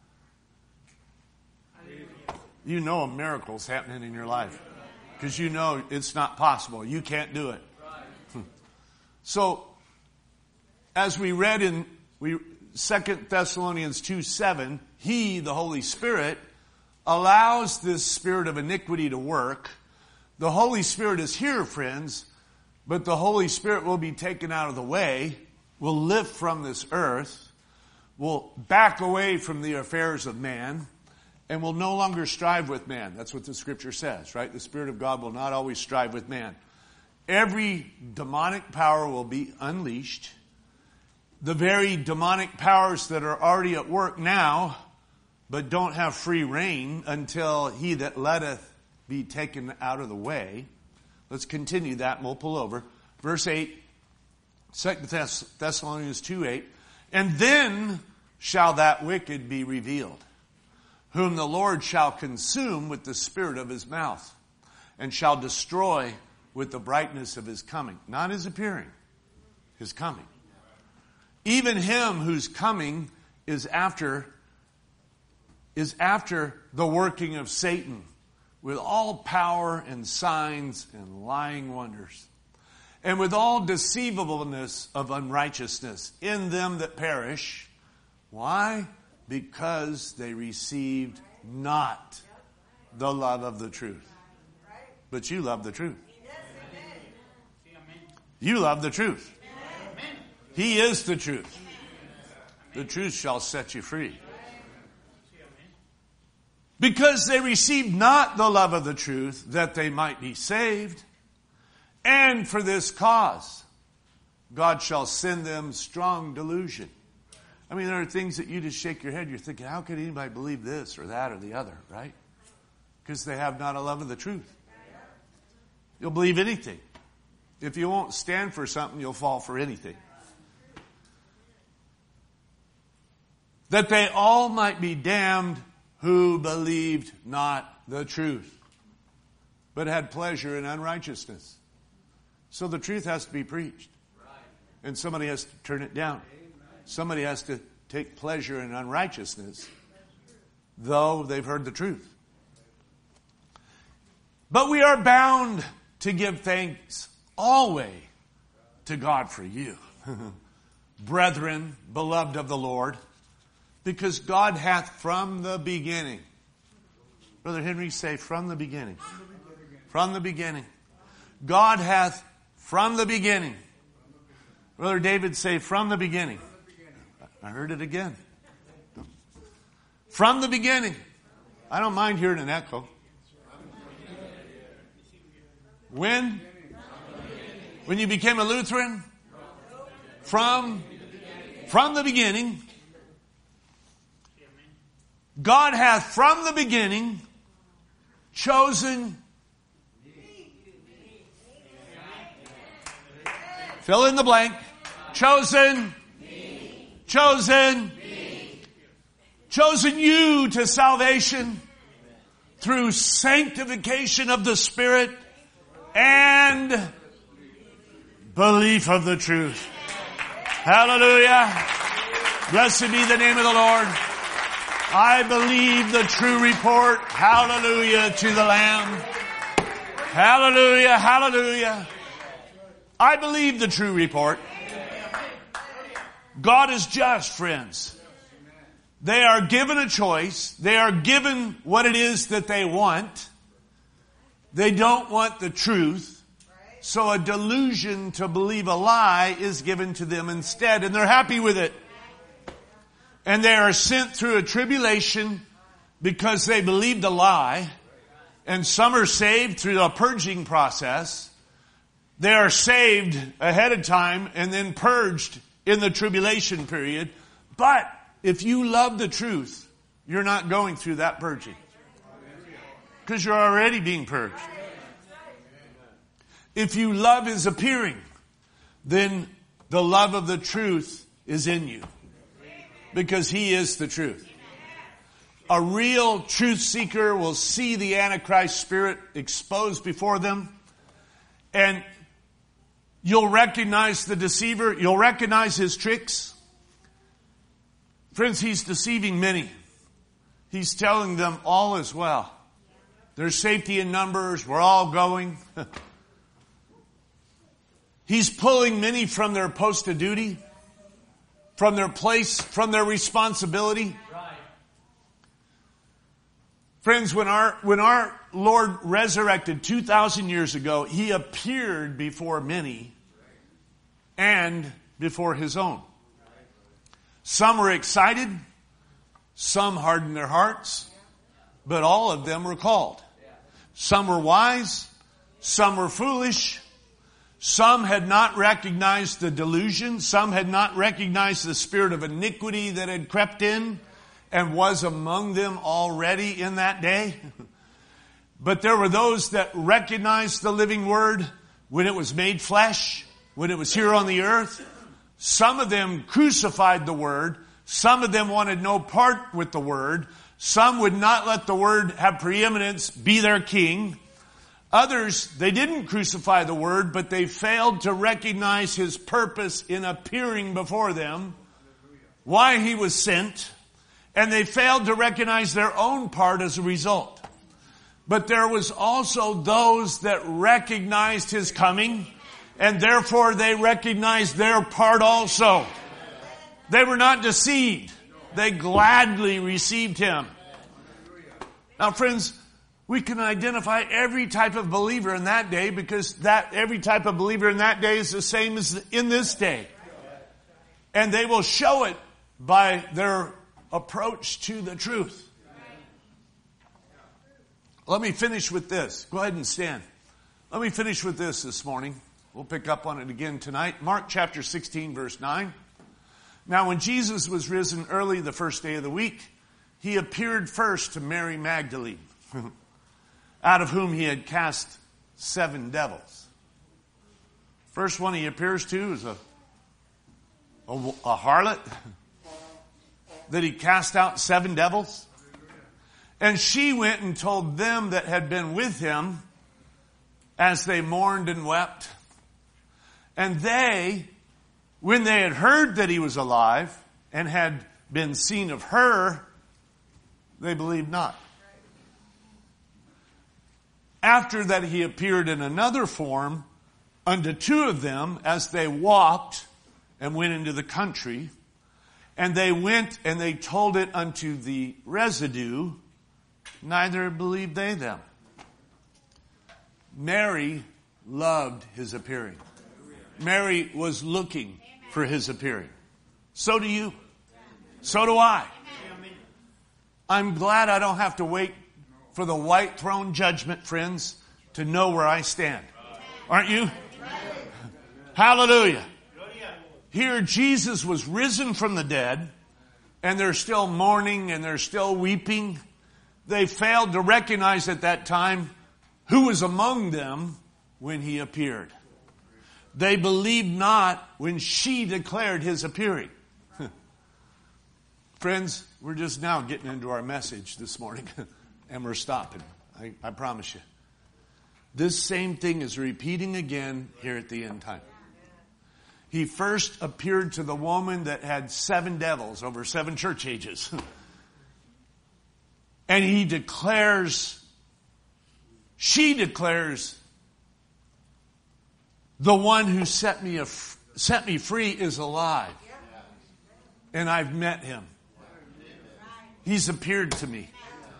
Speaker 1: you know a miracle's happening in your life. Because you know it's not possible. You can't do it. So, as we read in we Second Thessalonians two seven, he, the Holy Spirit, allows this spirit of iniquity to work. The Holy Spirit is here, friends, but the Holy Spirit will be taken out of the way, will live from this earth, will back away from the affairs of man, and will no longer strive with man. That's what the scripture says, right? The Spirit of God will not always strive with man. Every demonic power will be unleashed. The very demonic powers that are already at work now, but don't have free reign until he that letteth be taken out of the way. Let's continue that and we'll pull over. Verse eight, Second Thessalonians two eight. And then shall that wicked be revealed. whom the Lord shall consume with the spirit of his mouth, and shall destroy with the brightness of his coming. Not his appearing, his coming. Even him whose coming is after, is after the working of Satan, with all power and signs and lying wonders, and with all deceivableness of unrighteousness in them that perish. Why? Because they received not the love of the truth. But you love the truth. You love the truth. He is the truth. The truth shall set you free. Because they received not the love of the truth, that they might be saved. And for this cause, God shall send them strong delusion. I mean, there are things that you just shake your head. You're thinking, how could anybody believe this or that or the other, right? Because they have not a love of the truth. You'll believe anything. If you won't stand for something, you'll fall for anything. That they all might be damned who believed not the truth, but had pleasure in unrighteousness. So the truth has to be preached. And somebody has to turn it down. Somebody has to take pleasure in unrighteousness, though they've heard the truth. But we are bound to give thanks always to God for you, brethren, beloved of the Lord, because God hath from the beginning. Brother Henry, say from the beginning. From the beginning. God hath from the beginning. Brother David, say from the beginning. I heard it again. From the beginning. I don't mind hearing an echo. When? When you became a Lutheran? From? From the beginning. God hath from the beginning chosen. Fill in the blank. Chosen. Chosen. Chosen you to salvation through sanctification of the Spirit and belief of the truth. Hallelujah. Blessed be the name of the Lord. I believe the true report. Hallelujah to the Lamb. Hallelujah, hallelujah. I believe the true report. God is just, friends. They are given a choice. They are given what it is that they want. They don't want the truth. So a delusion to believe a lie is given to them instead, and they're happy with it. And they are sent through a tribulation because they believed a lie. And some are saved through a purging process. They are saved ahead of time and then purged in the tribulation period. But if you love the truth, you're not going through that purging. Because you're already being purged. If you love his appearing, then the love of the truth is in you. Because he is the truth. A real truth seeker will see the Antichrist spirit exposed before them. And you'll recognize the deceiver. You'll recognize his tricks. Friends, he's deceiving many. He's telling them all is well. There's safety in numbers. We're all going. He's pulling many from their post of duty, from their place, from their responsibility. Right. Friends, when our, when our Lord resurrected two thousand years ago, he appeared before many and before his own. Some were excited, some hardened their hearts, but all of them were called. Some were wise, some were foolish. Some had not recognized the delusion. Some had not recognized the spirit of iniquity that had crept in and was among them already in that day. But there were those that recognized the living word when it was made flesh, when it was here on the earth. Some of them crucified the word. Some of them wanted no part with the word. Some would not let the Word have preeminence, be their king. Others, they didn't crucify the Word, but they failed to recognize His purpose in appearing before them, why He was sent, and they failed to recognize their own part as a result. But there was also those that recognized His coming, and therefore they recognized their part also. They were not deceived. They gladly received Him. Now, friends, we can identify every type of believer in that day because that every type of believer in that day is the same as in this day. And they will show it by their approach to the truth. Let me finish with this. Go ahead and stand. Let me finish with this this morning. We'll pick up on it again tonight. Mark chapter sixteen, verse nine. Now, when Jesus was risen early the first day of the week, He appeared first to Mary Magdalene, out of whom He had cast seven devils. First one He appears to is a, a, a harlot that He cast out seven devils. And she went and told them that had been with Him as they mourned and wept. And they, when they had heard that He was alive and had been seen of her, they believed not. After that He appeared in another form unto two of them as they walked and went into the country. And they went and they told it unto the residue, neither believed they them. Mary loved His appearing. Mary was looking for His appearing. So do you. So do I. I'm glad I don't have to wait for the white throne judgment, friends, to know where I stand. Aren't you? Hallelujah. Here Jesus was risen from the dead, and they're still mourning and they're still weeping. They failed to recognize at that time who was among them when He appeared. They believed not when she declared His appearing. Friends, we're just now getting into our message this morning, and we're stopping. I, I promise you. This same thing is repeating again here at the end time. He first appeared to the woman that had seven devils over seven church ages. And He declares, she declares, the one who set me, a, set me free is alive. And I've met Him. He's appeared to me.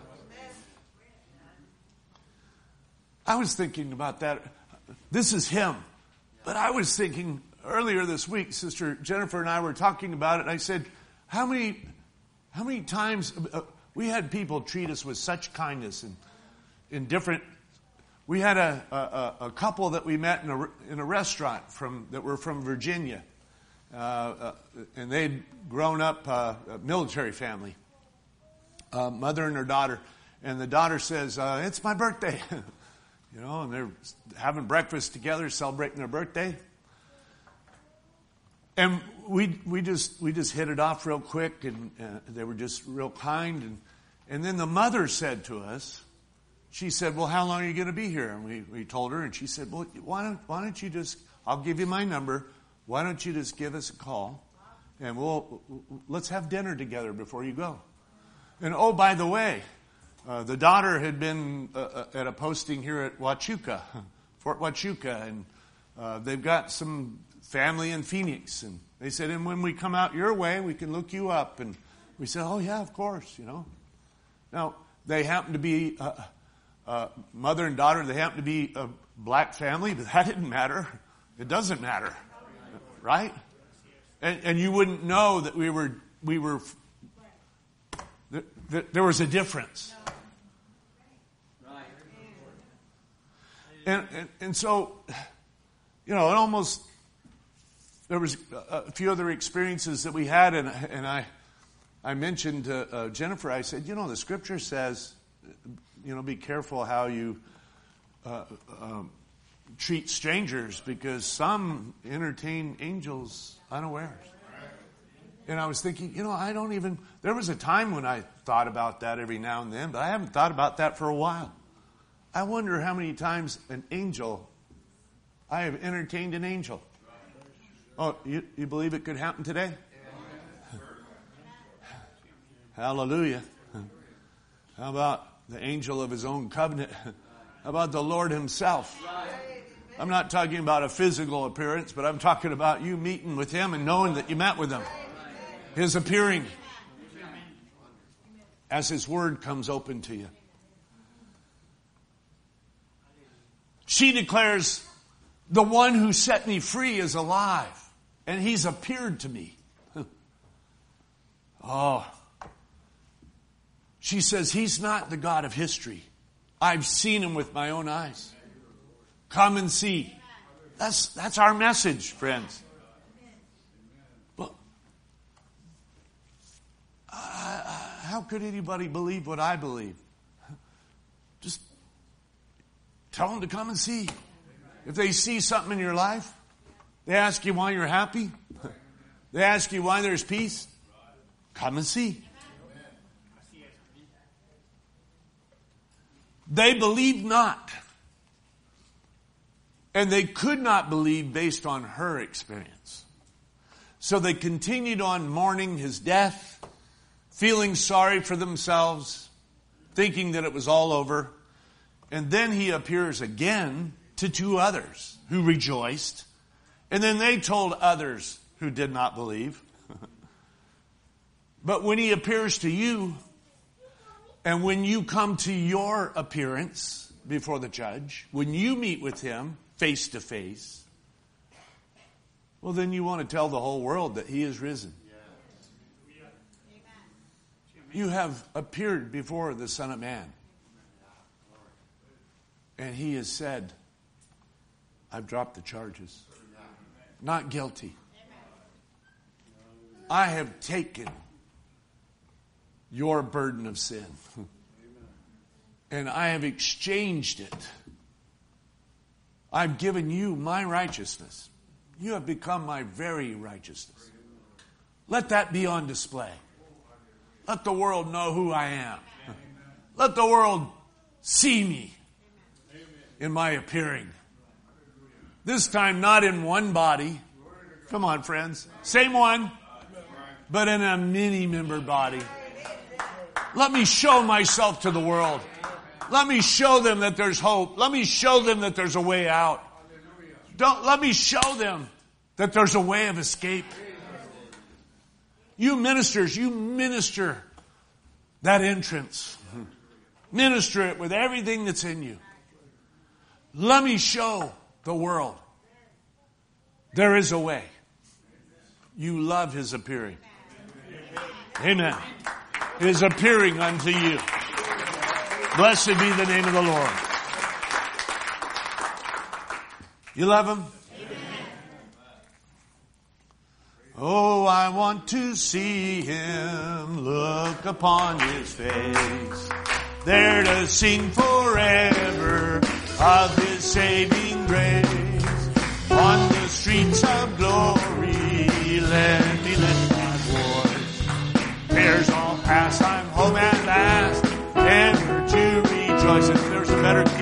Speaker 1: I was thinking about that. This is Him. But I was thinking earlier this week, Sister Jennifer and I were talking about it. I said, how many, how many times uh, we had people treat us with such kindness and in different. We had a, a, a couple that we met in a in a restaurant from that were from Virginia, uh, uh, and they'd grown up uh, a military family, uh, mother and her daughter, and the daughter says, uh, "It's my birthday." You know, and they're having breakfast together, celebrating their birthday. And we we just we just hit it off real quick, and uh, they were just real kind. And and then the mother said to us, she said, "Well, how long are you going to be here?" And we, we told her, and she said, "Well, why don't why don't you just? I'll give you my number. Why don't you just give us a call, and we'll let's have dinner together before you go." And oh, by the way. Uh, the daughter had been uh, at a posting here at Huachuca, Fort Huachuca, and uh, they've got some family in Phoenix. And they said, and when we come out your way, we can look you up. And we said, oh, yeah, of course, you know. Now, they happen to be uh, uh, mother and daughter. They happen to be a black family, but that didn't matter. It doesn't matter, right? And, and you wouldn't know that we were we were that, that there was a difference. And, and and so, you know, it almost, there was a few other experiences that we had, and and I I mentioned to uh, Jennifer, I said, you know, the Scripture says, you know, be careful how you uh, um, treat strangers, because some entertain angels unawares. And I was thinking, you know, I don't even, there was a time when I thought about that every now and then, but I haven't thought about that for a while. I wonder how many times an angel, I have entertained an angel. Oh, you, you believe it could happen today? Hallelujah. How about the angel of his own covenant? How about the Lord himself? I'm not talking about a physical appearance, but I'm talking about you meeting with him and knowing that you met with him. His appearing as his word comes open to you. She declares, the one who set me free is alive, and he's appeared to me. Oh. She says, he's not the God of history. I've seen him with my own eyes. Come and see. That's, that's our message, friends. Well, uh, how could anybody believe what I believe? Just tell them to come and see. If they see something in your life, they ask you why you're happy. They ask you why there's peace. Come and see. They believed not. And they could not believe based on her experience. So they continued on mourning his death, feeling sorry for themselves, thinking that it was all over. And then he appears again to two others who rejoiced. And then they told others who did not believe. But when he appears to you, and when you come to your appearance before the judge, when you meet with him face to face, well, then you want to tell the whole world that he is risen. You have appeared before the Son of Man. And he has said, I've dropped the charges. Not guilty. I have taken your burden of sin. And I have exchanged it. I've given you my righteousness. You have become my very righteousness. Let that be on display. Let the world know who I am. Let the world see me in my appearing. This time not in one body. Come on, friends. Same one, but in a many-member body. Let me show myself to the world. Let me show them that there's hope. Let me show them that there's a way out. Don't let me show them that there's a way of escape. You ministers, you minister that entrance. Minister it with everything that's in you. Let me show the world there is a way. You love his appearing. Amen. His appearing unto you. Blessed be the name of the Lord. You love him? Amen. Oh, I want to see him, look upon his face, there to sing forever of his saving grace. On the streets of glory, let me lift my voice. Cares all past, I'm home at last, ever to rejoice. If there's a better